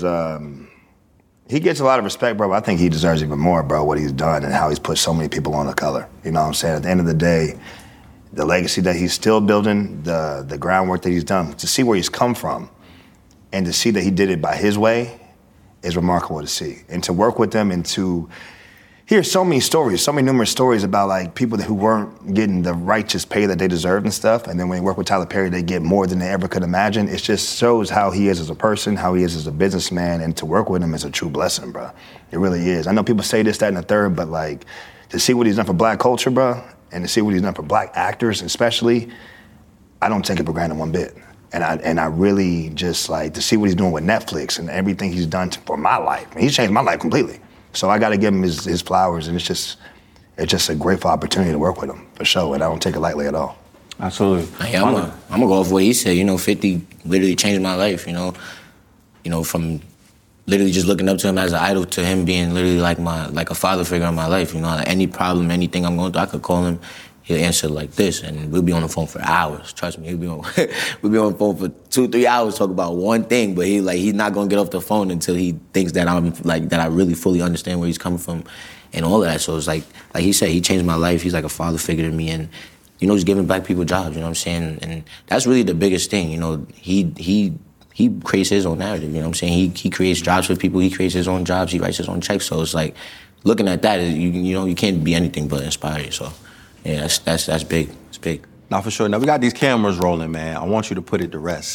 he gets a lot of respect, bro, but I think he deserves even more, bro, what he's done and how he's put so many people on the color. You know what I'm saying? At the end of the day, the legacy that he's still building, the groundwork that he's done, to see where he's come from and to see that he did it by his way is remarkable to see. And to work with them and to hear so many stories, so many numerous stories about, like, people who weren't getting the righteous pay that they deserved and stuff. And then when you work with Tyler Perry, they get more than they ever could imagine. It just shows how he is as a person, how he is as a businessman, and to work with him is a true blessing, bro. It really is. I know people say this, that, and the third, but, like, to see what he's done for black culture, bro, and to see what he's done for black actors especially, I don't take it for granted one bit. And I really just, like, to see what he's doing with Netflix and everything he's done for my life. I mean, he's changed my life completely. So I got to give him his flowers, and it's just a grateful opportunity to work with him, for sure, and I don't take it lightly at all. Absolutely. Hey, I'm gonna go off what he said. You know, 50 literally changed my life, you know, from literally just looking up to him as an idol to him being literally like a father figure in my life. You know, like, any problem, anything I'm going through, I could call him. He'll answer like this, and we'll be on the phone for hours. Trust me, we'll be on the phone for 2-3 hours, talk about one thing. But he's not gonna get off the phone until he thinks that that I really fully understand where he's coming from, and all of that. So it's like he said, he changed my life. He's like a father figure to me, and, you know, he's giving black people jobs. You know what I'm saying? And that's really the biggest thing. You know, he creates his own narrative. You know what I'm saying? He creates jobs for people. He creates his own jobs. He writes his own checks. So it's like, looking at that, you know, you can't be anything but inspired. So. Yeah, that's big. It's big. Now, for sure. Now, we got these cameras rolling, man. I want you to put it to rest.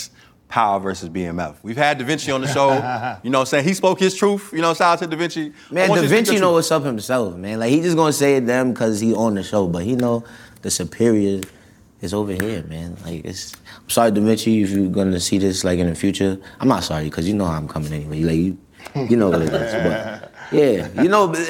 Power versus BMF. We've had Da Vinci on the show. You know what I'm saying? He spoke his truth. You know, shout out to Da Vinci. Man, Da Vinci know what's up himself, man. Like, he just gonna say it to them because he on the show, but he know the superior is over here, man. Like, I'm sorry, Da Vinci, if you're gonna see this, like, in the future. I'm not sorry, because you know how I'm coming anyway. Like, you know what it is. But, yeah, you know,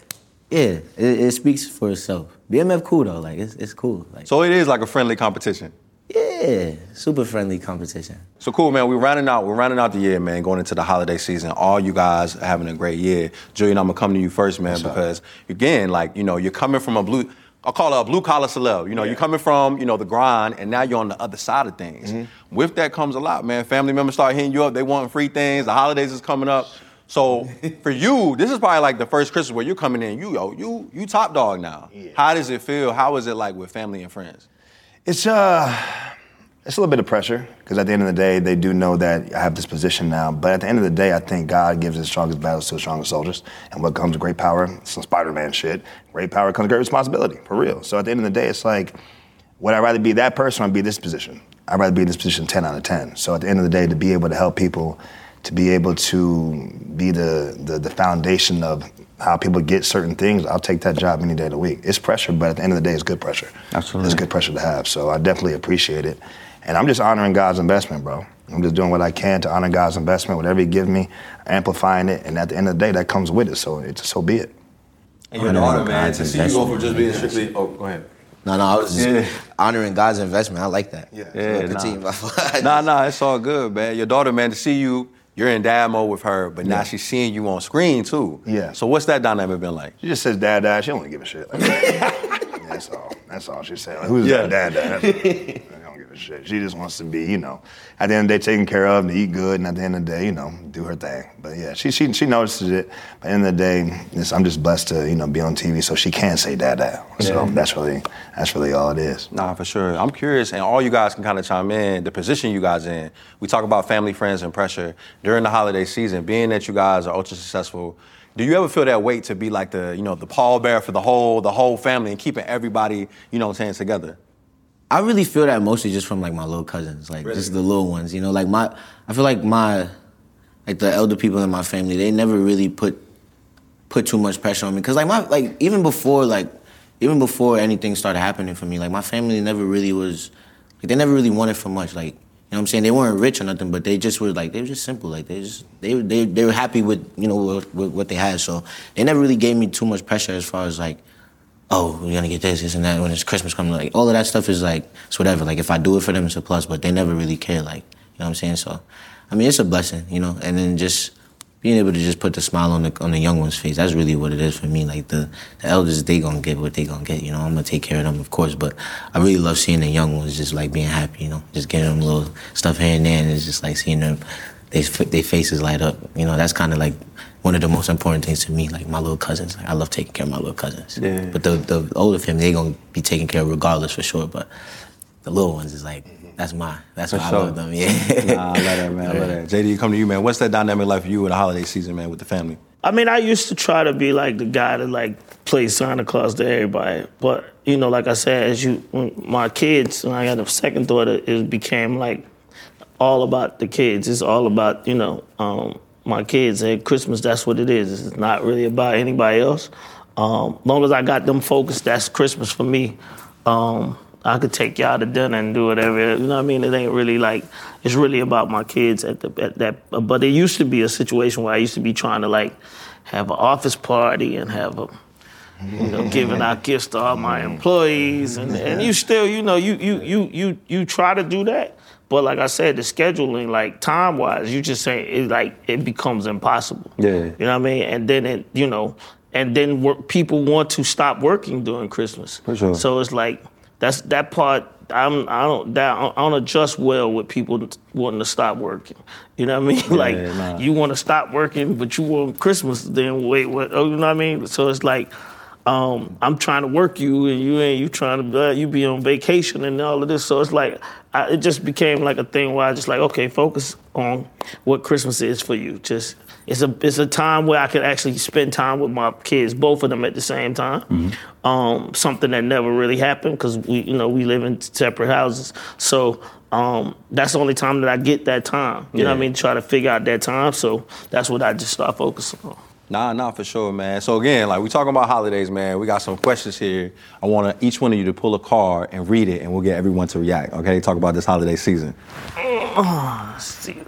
it speaks for itself. BMF cool, though. Like, it's cool. Like, So it is like a friendly competition. yeah, super friendly competition. So cool, man. We're rounding out the year, man, going into the holiday season. All you guys are having a great year. Julian, I'm gonna come to you first, man, because again, like, you know, you're coming from I'll call it a blue collar celeb. You know, you're coming from, you know, the grind, and now you're on the other side of things. With that comes a lot, man. Family members start hitting you up. They want free things. The holidays is coming up. So for you, this is probably like the first Christmas where you're coming in. You top dog now. Yeah. How does it feel? How is it like with family and friends? It's a little bit of pressure, because at the end of the day, they do know that I have this position now. But at the end of the day, I think God gives the strongest battles to the strongest soldiers. And what comes with great power, some Spider-Man shit, great power comes great responsibility, for real. So at the end of the day, it's like, would I rather be that person or be this position? I'd rather be in this position 10 out of 10. So at the end of the day, to be able to help people, to be able to be the foundation of how people get certain things, I'll take that job any day of the week. It's pressure, but at the end of the day, it's good pressure. Absolutely. It's good pressure to have, so I definitely appreciate it. And I'm just honoring God's investment, bro. I'm just doing what I can to honor God's investment. Whatever he gives me, amplifying it, and at the end of the day, that comes with it, so be it. And your daughter, man, to see you go from just being strictly, go ahead. No, I was just honoring God's investment. I like that. Continue. Nah, it's all good, man. Your daughter, man, to see you, you're in dad mode with her, but now she's seeing you on screen too. Yeah. So what's that dynamic been like? She just says dad. She don't give a shit. Like, that's all she's saying. Like, who's that dad? I don't give a shit. She just wants to be, you know, at the end of the day, taken care of, and to eat good, and at the end of the day, you know, do her thing. But yeah, she notices it. But at the end of the day, I'm just blessed to, you know, be on TV, so she can say dad. So that's really all it is. Nah, for sure. I'm curious, and all you guys can kind of chime in, the position you guys in. We talk about family, friends, and pressure during the holiday season. Being that you guys are ultra successful, do you ever feel that weight to be like the pallbearer for the whole family and keeping everybody, you know what I'm saying, together? I really feel that mostly just from like my little cousins, like just the little ones, you know, like I feel like the elder people in my family, they never really put too much pressure on me. Cause even before anything started happening for me, like my family never really was, like they never really wanted for much, like, you know what I'm saying? They weren't rich or nothing, but they just were like, they were just simple. Like they were happy with, you know, with what they had. So they never really gave me too much pressure as far as like, oh, we're gonna get this and that when it's Christmas coming. Like all of that stuff is like, it's whatever. Like if I do it for them, it's a plus, but they never really care, like, you know what I'm saying? So, I mean, it's a blessing, you know? And then just being able to just put the smile on the young one's face, that's really what it is for me. Like the elders, they gonna get what they gonna get, you know? I'm gonna take care of them, of course, but I really love seeing the young ones just like being happy, you know? Just getting them little stuff here and there, and it's just like seeing them, they faces light up. You know, that's kind of like one of the most important things to me, like my little cousins. Like, I love taking care of my little cousins. Yeah. But the older family, they gonna be taken care of regardless for sure, but the little ones is like, that's why I love them, yeah. Nah, I love that, man. I love that. JD, come to you, man. What's that dynamic like for you in the holiday season, man, with the family? I mean, I used to try to be like the guy that like plays Santa Claus to everybody. But, you know, like I said, when my kids, when I got a second daughter, it became like all about the kids. It's all about, you know, my kids. And Christmas, that's what it is. It's not really about anybody else. Long as I got them focused, that's Christmas for me. I could take y'all to dinner and do whatever. You know what I mean? It ain't really like, it's really about my kids at that. But there used to be a situation where I used to be trying to like have an office party and have giving out gifts to all my employees. And you still, you know, you try to do that. But like I said, the scheduling, like time-wise, you just say it becomes impossible. Yeah. You know what I mean? And then people want to stop working during Christmas. For sure. So it's like, that's that part. I don't adjust well with people wanting to stop working. You know what I mean? You want to stop working, but you want Christmas. Then wait, what? Oh, you know what I mean? So it's like I'm trying to work you, and you trying to you be on vacation and all of this. So it's like it just became like a thing where I just like, okay, focus on what Christmas is for you. Just it's a time where I can actually spend time with my kids, both of them at the same time. Something that never really happened because we live in separate houses. So that's the only time that I get that time. You know what I mean? Try to figure out that time. So that's what I just start focusing on. Nah, for sure, man. So again, like we talking about holidays, man. We got some questions here. I want each one of you to pull a card and read it, and we'll get everyone to react. Okay, talk about this holiday season. Let's see.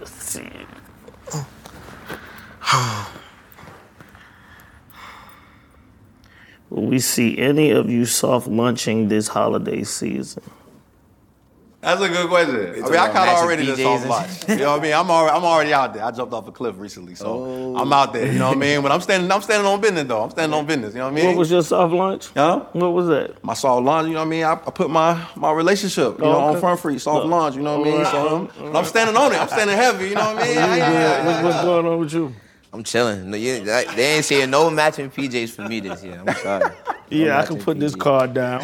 Will we see any of you soft lunching this holiday season? That's a good question. I mean, I kind of already did soft lunch. You know what I mean? I'm already out there. I jumped off a cliff recently, so I'm out there. You know what I mean? But I'm standing on business though. I'm standing on business. You know what I mean? What was your soft lunch? Huh? What was that? My soft lunch. You know what I mean? I put my relationship, on front for you. Soft lunch. You know what I mean? So I'm standing on it. I'm standing heavy. You know what I mean? What's going on with you? I'm chilling. No, they ain't seeing no matching PJs for me this year. I'm sorry. Yeah, I can put this card down.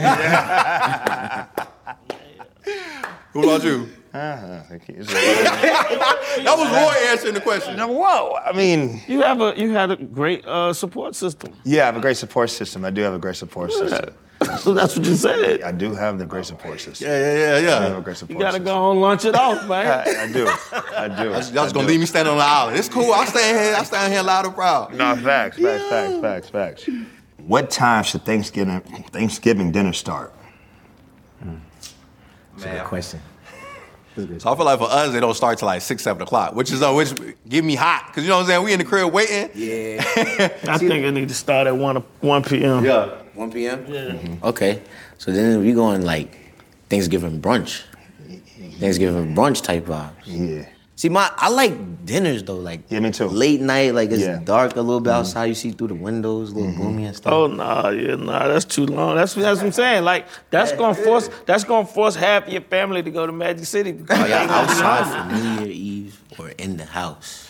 Who about you? That was Roy answering the question. Whoa, I mean... You had a great support system. Yeah, I have a great support system. I do have a great support system. So that's what you said. I do have the great support system. Yeah. I have a great support You gotta system. go and lunch it off, man. I do. Y'all just gonna leave me standing on the island. It's cool. I stand here loud and proud. No, facts. What time should Thanksgiving dinner start? That's a good question. So I feel like for us, they don't start till like 6, 7 o'clock, which give me hot. Cause you know what I'm saying? We in the crib waiting. Yeah. I think it need to start at 1 p.m. Yeah. 1 p.m.? Yeah. Okay. So then we going like Thanksgiving brunch. Thanksgiving brunch type vibes. Yeah. See, I like dinners though, like Yeah, me too. late night, like it's Yeah. dark a little bit outside, you see through the windows, a little gloomy and stuff. Oh that's too long. That's what I'm saying. Like that's gonna force half your family to go to Magic City. Are y'all outside for New Year Eve or in the house?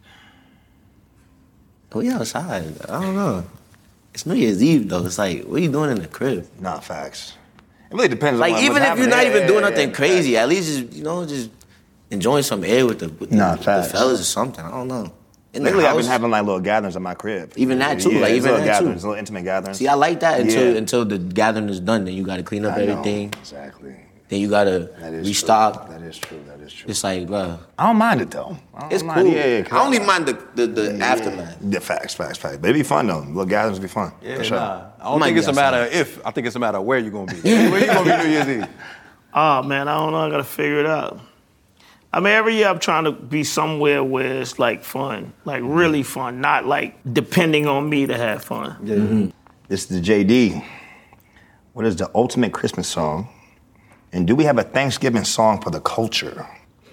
We outside. I don't know. It's New Year's Eve though. It's like, what are you doing in the crib? Nah, facts. It really depends Like on even what's if you're happening. not even Yeah, doing yeah, nothing yeah. crazy, at least just enjoying some air with the facts. fellas or something. I don't know. In the Lately, I've house, been having like little gatherings at my crib. Even that too, Yeah, like, it's even little that too. gatherings, little intimate gatherings. see, I like that Yeah. until the gathering is done. Then you got to clean up I know, everything. Exactly. Then you got to That is restock. True. That is true. It's like, bro, I don't mind it though. I don't it's mind. cool. Yeah, I don't even mind the aftermath. Yeah, facts. But it be fun though. Little gatherings be fun. Yeah, for sure. nah. I don't Might think be it's a matter of if. I think it's a matter of where you're gonna be. Where you gonna be New Year's Eve? Oh man, I don't know. I gotta figure it out. I mean, every year I'm trying to be somewhere where it's like fun, like really fun, not like depending on me to have fun. Yeah. Mm-hmm. This is the JD. What is the ultimate Christmas song? And do we have a Thanksgiving song for the culture?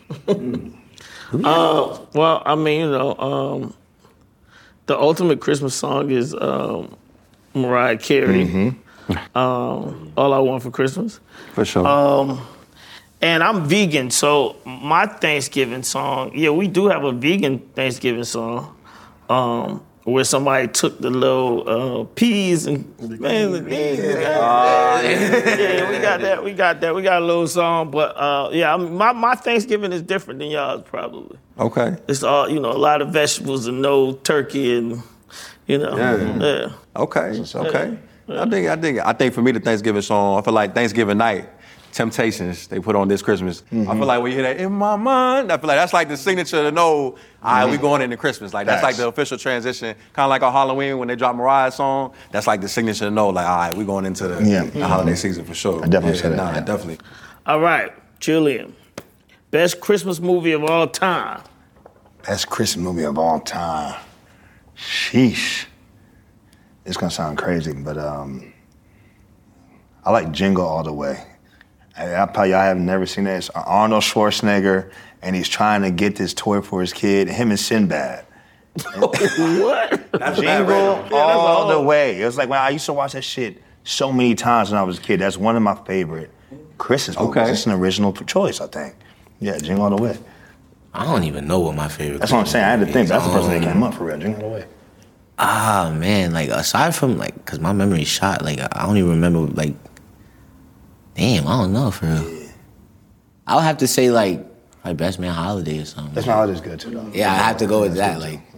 Well, I mean, the ultimate Christmas song is Mariah Carey. All I Want for Christmas. For sure. And I'm vegan, so my Thanksgiving song, we do have a vegan Thanksgiving song where somebody took the little peas and man, the peas. We got that. We got a little song, but my Thanksgiving is different than y'all's probably. Okay. It's all a lot of vegetables and no turkey and yeah. Okay. I think for me the Thanksgiving song, I feel like Thanksgiving night, Temptations, they put on this Christmas. I feel like when you hear that in my mind, I feel like that's like the signature to know, all right, we going into Christmas. Like that's like the official transition. Kind of like on Halloween when they drop Mariah's song. That's like the signature to know, like, all right, we going into the holiday season for sure. I definitely say that. Nah, definitely. All right, Julian. Best Christmas movie of all time. Best Christmas movie of all time. Sheesh. It's gonna sound crazy, but I like Jingle All the Way. I probably y'all have never seen that. It's Arnold Schwarzenegger, and he's trying to get this toy for his kid. Him and Sinbad. What? Jingle All the Way. It was like when I used to watch that shit so many times when I was a kid. That's one of my favorite Christmas movies. Okay. It's an original choice, I think. Yeah, Jingle All the Way. I don't even know what my favorite. That's what I'm saying. I had to think. That's the person that Christmas came up for real. Jingle All the Way. Ah man, like aside from like, cause my memory's shot. Like I don't even remember. Like, damn, I don't know for real. I'll have to say like Best Man Holiday or something. That's my holidays good too, though. Yeah, I have to go with that. Like, That's good too.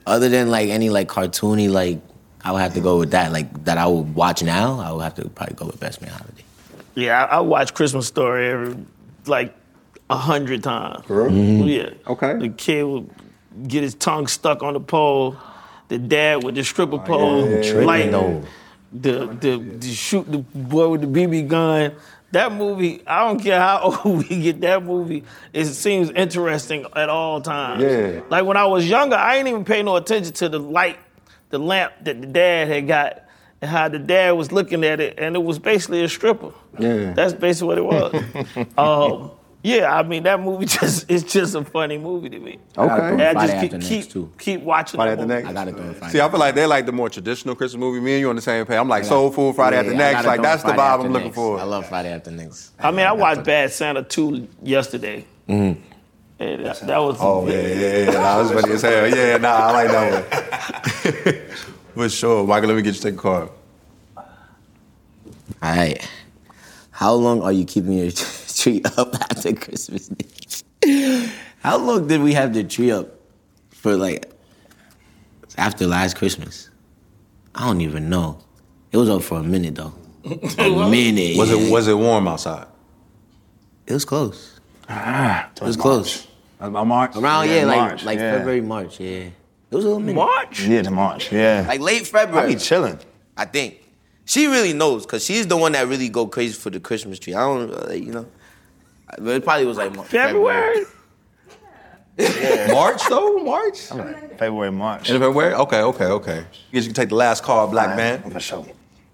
Other than like any like cartoony, like I would have to go with that. Like that I would watch now, I would have to probably go with Best Man Holiday. Yeah, I watch Christmas Story every like 100 times. For real? Yeah. Okay. The kid would get his tongue stuck on the pole. The dad with the stripper pole, like the shoot the boy with the BB gun. That movie, I don't care how old we get, that movie, it seems interesting at all times. Yeah. Like when I was younger, I didn't even pay no attention to the lamp that the dad had got and how the dad was looking at it, and it was basically a stripper. Yeah. That's basically what it was. Yeah, I mean, that movie it's just a funny movie to me. Okay. And I Friday just After Next, too. keep watching Friday that After movie. Next? I gotta throw Friday. See, I feel like they're like the more traditional Christmas movie. Me and you on the same page. I'm like Soul Food, Friday After I Next. gotta Like throw that's the Friday vibe After I'm looking Next. for. I love Friday After Next. I mean, I watched Bad Santa 2 yesterday. And that was... Oh yeah. Nah, that's funny as hell. Yeah, nah, I like that one. For sure, Michael. Let me get you to take a card. All right. How long are you keeping your tree up after Christmas Day? How long did we have the tree up for, like, after last Christmas? I don't even know. It was up for a minute, though. A minute. Was it warm outside? It was close. It was close. March. Around, March, like yeah. February, March, yeah. It was a little minute. March? Yeah, to March. Yeah. Like late I February. be chilling. I think. She really knows, because she's the one that really go crazy for the Christmas tree. I don't, But it probably was like February? March though? March? February, March. In February? Okay. You can take the last card, Black Man. For sure.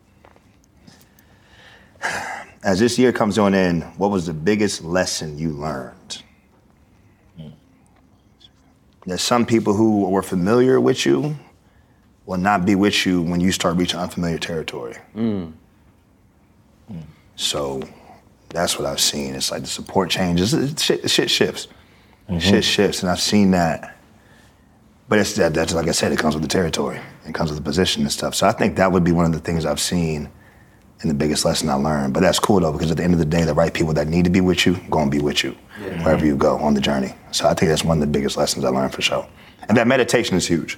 As this year comes to an end, what was the biggest lesson you learned? There's some people who were familiar with you will not be with you when you start reaching unfamiliar territory. So that's what I've seen. It's like the support changes. Shit shifts. Shit shifts, and I've seen that. But it's that's like I said, it comes with the territory. It comes with the position and stuff. So I think that would be one of the things I've seen and the biggest lesson I learned. But that's cool though, because at the end of the day, the right people that need to be with you, gonna be with you wherever you go on the journey. So I think that's one of the biggest lessons I learned for sure. And that meditation is huge.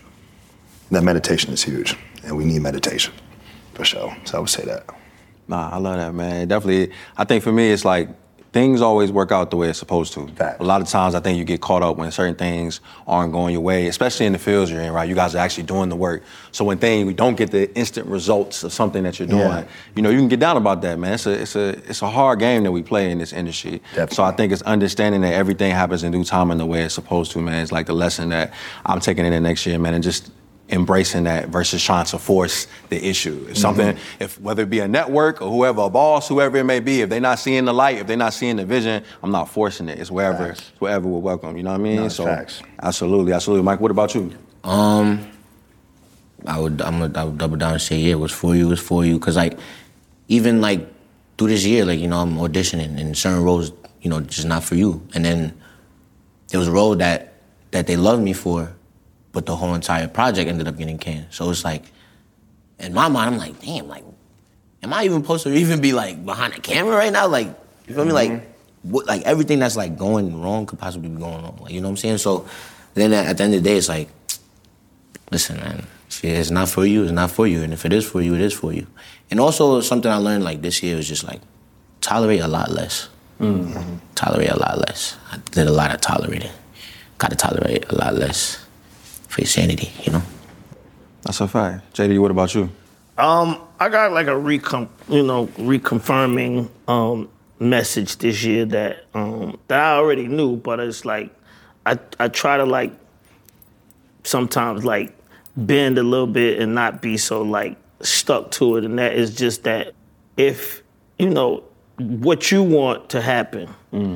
And we need meditation, for sure. So I would say that. Nah, I love that, man. Definitely, I think for me, it's like things always work out the way it's supposed to. Facts. A lot of times I think you get caught up when certain things aren't going your way, especially in the fields you're in, right? You guys are actually doing the work. So when we don't get the instant results of something that you're doing, you can get down about that, man. It's a hard game that we play in this industry. Definitely. So I think it's understanding that everything happens in due time and the way it's supposed to, man. It's like the lesson that I'm taking in the next year, man, and just embracing that versus trying to force the issue. If something, whether it be a network or whoever, a boss, whoever it may be, if they're not seeing the light, if they're not seeing the vision, I'm not forcing it. It's wherever we're welcome. You know what I mean? No, so facts. Absolutely. Mike, what about you? I would double down and say, yeah, it was for you, because like, even like through this year, like, I'm auditioning and certain roles, just not for you. And then there was a role that they loved me for, but the whole entire project ended up getting canned. So it's like, in my mind, I'm like, damn, like, am I even supposed to even be like behind the camera right now? Like, you feel me? Like, like everything that's like going wrong could possibly be going on. Like, you know what I'm saying? So then at the end of the day, it's like, listen, man, if it's not for you, it's not for you. And if it is for you, it is for you. And also something I learned like this year was just like, tolerate a lot less. Tolerate a lot less. I did a lot of tolerating. Got to tolerate a lot less. For your sanity, That's a fact. JD, what about you? I got like a reconfirming message this year that I already knew, but it's like I try to like sometimes like bend a little bit and not be so like stuck to it, and that is just that if what you want to happen,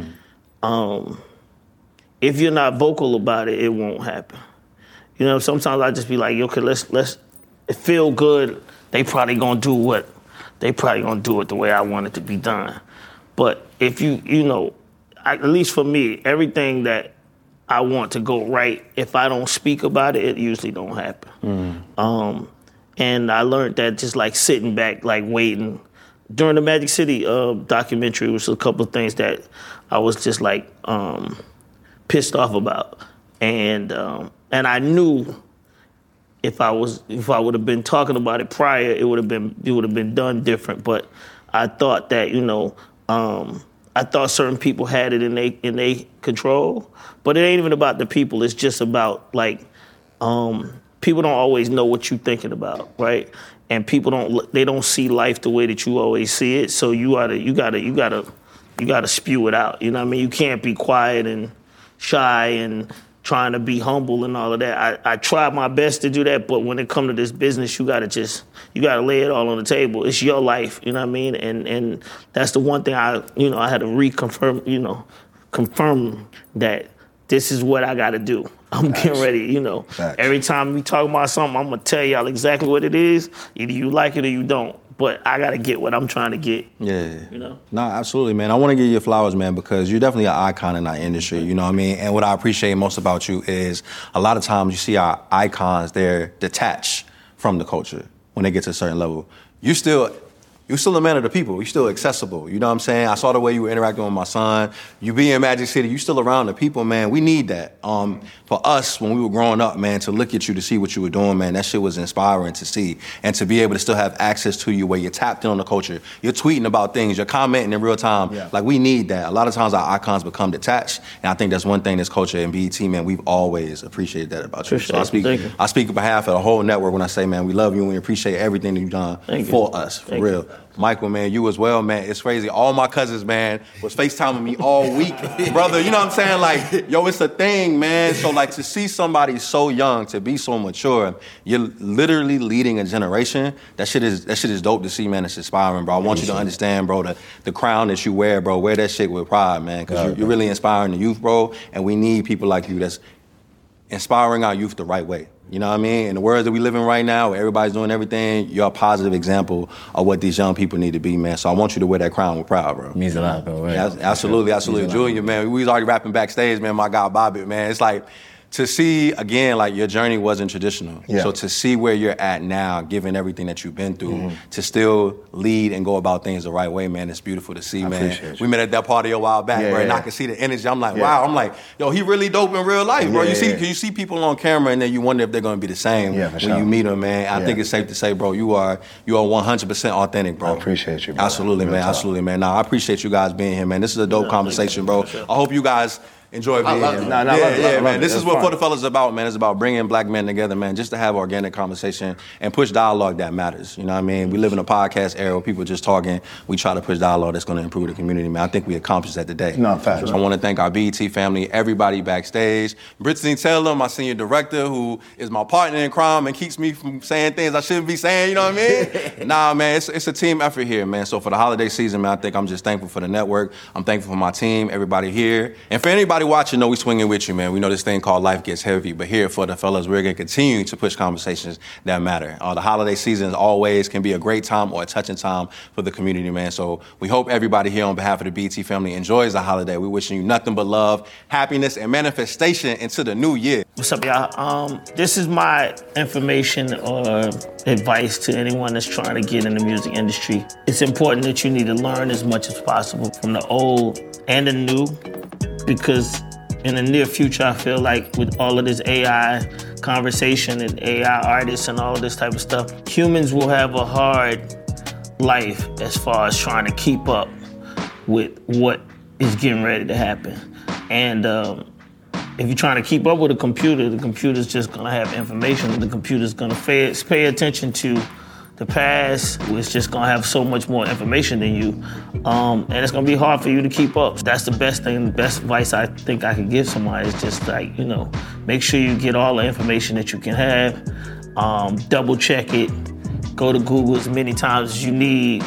if you're not vocal about it, it won't happen. Sometimes I just be like, okay, let's it feel good. They probably gonna do it the way I want it to be done. But if at least for me, everything that I want to go right, if I don't speak about it, it usually don't happen. And I learned that just like sitting back, like waiting. During the Magic City documentary, was a couple of things that I was just like pissed off about. And I knew if I would have been talking about it prior, it would have been done different. But I thought that, I thought certain people had it in their control. But it ain't even about the people. It's just about people don't always know what you're thinking about, right? And people don't see life the way that you always see it. So you gotta spew it out. You know what I mean? You can't be quiet and shy and trying to be humble and all of that. I tried my best to do that, but when it comes to this business, you gotta lay it all on the table. It's your life, you know what I mean? And that's the one thing I had to reconfirm, confirm that this is what I gotta do. I'm getting ready, Every time we talk about something, I'm gonna tell y'all exactly what it is. Either you like it or you don't. But I gotta get what I'm trying to get. Yeah. No, absolutely, man. I want to give you your flowers, man, because you're definitely an icon in our industry, you know what I mean? And what I appreciate most about you is a lot of times you see our icons, they're detached from the culture when they get to a certain level. You're still a man of the people. You're still accessible. You know what I'm saying? I saw the way you were interacting with my son. You be in Magic City. You still around the people, man. We need that. For us, when we were growing up, man, to look at you, to see what you were doing, man, that shit was inspiring to see. And to be able to still have access to you where you're tapped in on the culture. You're tweeting about things. You're commenting in real time. Yeah. Like, we need that. A lot of times our icons become detached. And I think that's one thing this culture and BET, man, we've always appreciated that about you. So I speak on behalf of the whole network when I say, man, we love you and we appreciate everything that you've done for us, for real. Michael, man, you as well, man. It's crazy. All my cousins, man, was FaceTiming me all week. Brother, you know what I'm saying? Like, yo, it's a thing, man. So, like, to see somebody so young, to be so mature, you're literally leading a generation. That shit is dope to see, man. It's inspiring, bro. I want you to understand, bro, the crown that you wear, bro. Wear that shit with pride, man, because you're really inspiring the youth, bro. And we need people like you that's inspiring our youth the right way. You know what I mean? In the world that we live in right now, where everybody's doing everything, you're a positive example of what these young people need to be, man. So I want you to wear that crown with pride, bro. It means a lot, bro. Right? Yeah, absolutely. Julian, man, we was already rapping backstage, man. My guy, Bobby, man. It's like, to see, again, like, your journey wasn't traditional. Yeah. So to see where you're at now, given everything that you've been through, to still lead and go about things the right way, man, it's beautiful to see, man. We met at that party a while back, and I could see the energy. I'm like, wow. I'm like, yo, he really dope in real life, bro. You see people on camera, and then you wonder if they're going to be the same when you meet them, man. I think it's safe to say, bro, you are 100% authentic, bro. I appreciate you, bro. Absolutely, man. Absolutely, man. Nah, I appreciate you guys being here, man. This is a dope conversation, bro. I hope you guys enjoy being here. Man. This is what For the Fellas is about, man. It's about bringing black men together, man, just to have organic conversation and push dialogue that matters. You know what I mean? We live in a podcast era where people just talking. We try to push dialogue that's going to improve the community, man. I think we accomplished that today. No, facts. So I want to thank our BET family, everybody backstage. Brittany Taylor, my senior director, who is my partner in crime and keeps me from saying things I shouldn't be saying, you know what I mean? Nah, man, it's a team effort here, man. So for the holiday season, man, I think I'm just thankful for the network. I'm thankful for my team, everybody here. And for anybody watching, know we swinging with you, man. We know this thing called life gets heavy, but here For the Fellas, we're going to continue to push conversations that matter. The holiday season always can be a great time or a touching time for the community, man. So we hope everybody here on behalf of the BET family enjoys the holiday. We're wishing you nothing but love, happiness, and manifestation into the new year. What's up, y'all? This is my information or advice to anyone that's trying to get in the music industry. It's important that you need to learn as much as possible from the old and the new, because in the near future, I feel like with all of this AI conversation and AI artists and all of this type of stuff, humans will have a hard life as far as trying to keep up with what is getting ready to happen. And if you're trying to keep up with the computer's just gonna have information. The computer's gonna pay attention to the past, it's just gonna have so much more information than you. And it's gonna be hard for you to keep up. That's the best thing, the best advice I think I could give somebody is just like, make sure you get all the information that you can have, double check it, go to Google as many times as you need.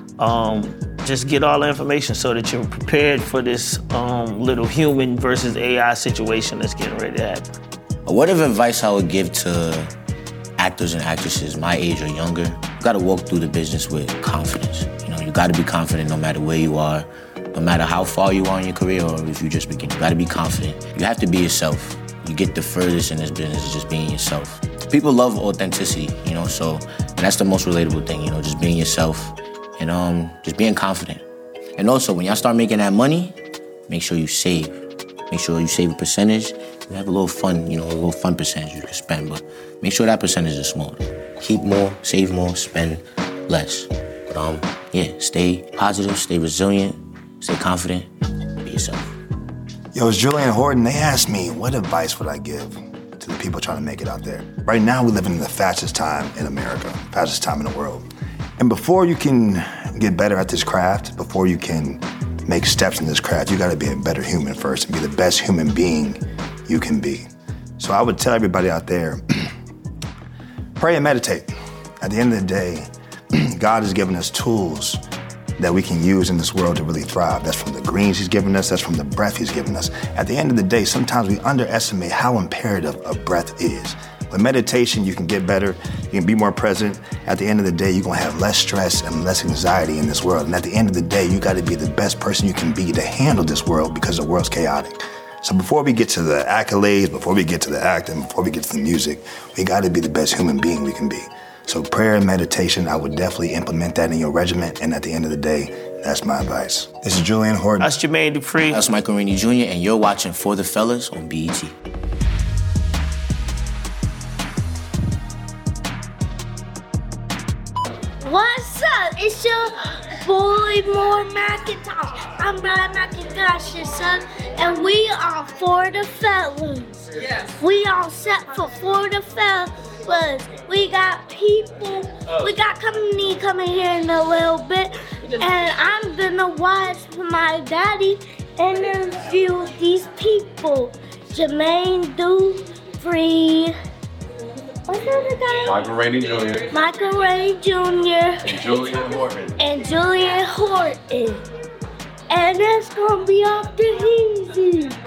Just get all the information so that you're prepared for this little human versus AI situation that's getting ready to happen. A word of advice I would give to actors and actresses my age or younger, you gotta walk through the business with confidence. You gotta be confident no matter where you are, no matter how far you are in your career or if you just begin. You gotta be confident. You have to be yourself. You get the furthest in this business is just being yourself. People love authenticity, and that's the most relatable thing, just being yourself and just being confident. And also, when y'all start making that money, make sure you save. Make sure you save a percentage. We have a little fun, a little fun percentage you can spend, but make sure that percentage is small. Keep more, save more, spend less. But stay positive, stay resilient, stay confident, be yourself. Yo, it's Julian Horton. They asked me, what advice would I give to the people trying to make it out there? Right now, we live in the fastest time in America, fastest time in the world. And before you can get better at this craft, before you can make steps in this craft, you gotta be a better human first and be the best human being you can be. So I would tell everybody out there, pray and meditate. At the end of the day, God has given us tools that we can use in this world to really thrive. That's from the greens he's given us, that's from the breath he's given us. At the end of the day, sometimes we underestimate how imperative a breath is. With meditation, you can get better, you can be more present. At the end of the day, you're gonna have less stress and less anxiety in this world. And at the end of the day, you gotta be the best person you can be to handle this world because the world's chaotic. So before we get to the accolades, before we get to the acting, before we get to the music, we gotta be the best human being we can be. So prayer and meditation, I would definitely implement that in your regimen. And at the end of the day, that's my advice. This is Julian Horton. That's Jermaine Dupri. That's Michael Rainey Jr., and you're watching For the Fellas on BET. What's up? It's your boy, More McIntosh. I'm Brian McIntosh's son, and we are For the Fellas. Yes. We all set for the Fellas. We got people, we got company coming here in a little bit, and I'm gonna watch my daddy interview these people. Jermaine Dupri. What's the other guy? Michael Rainey Jr. Michael Rainey Jr. And Julian Horton. And Julian Horton. And it's gonna be off the easy.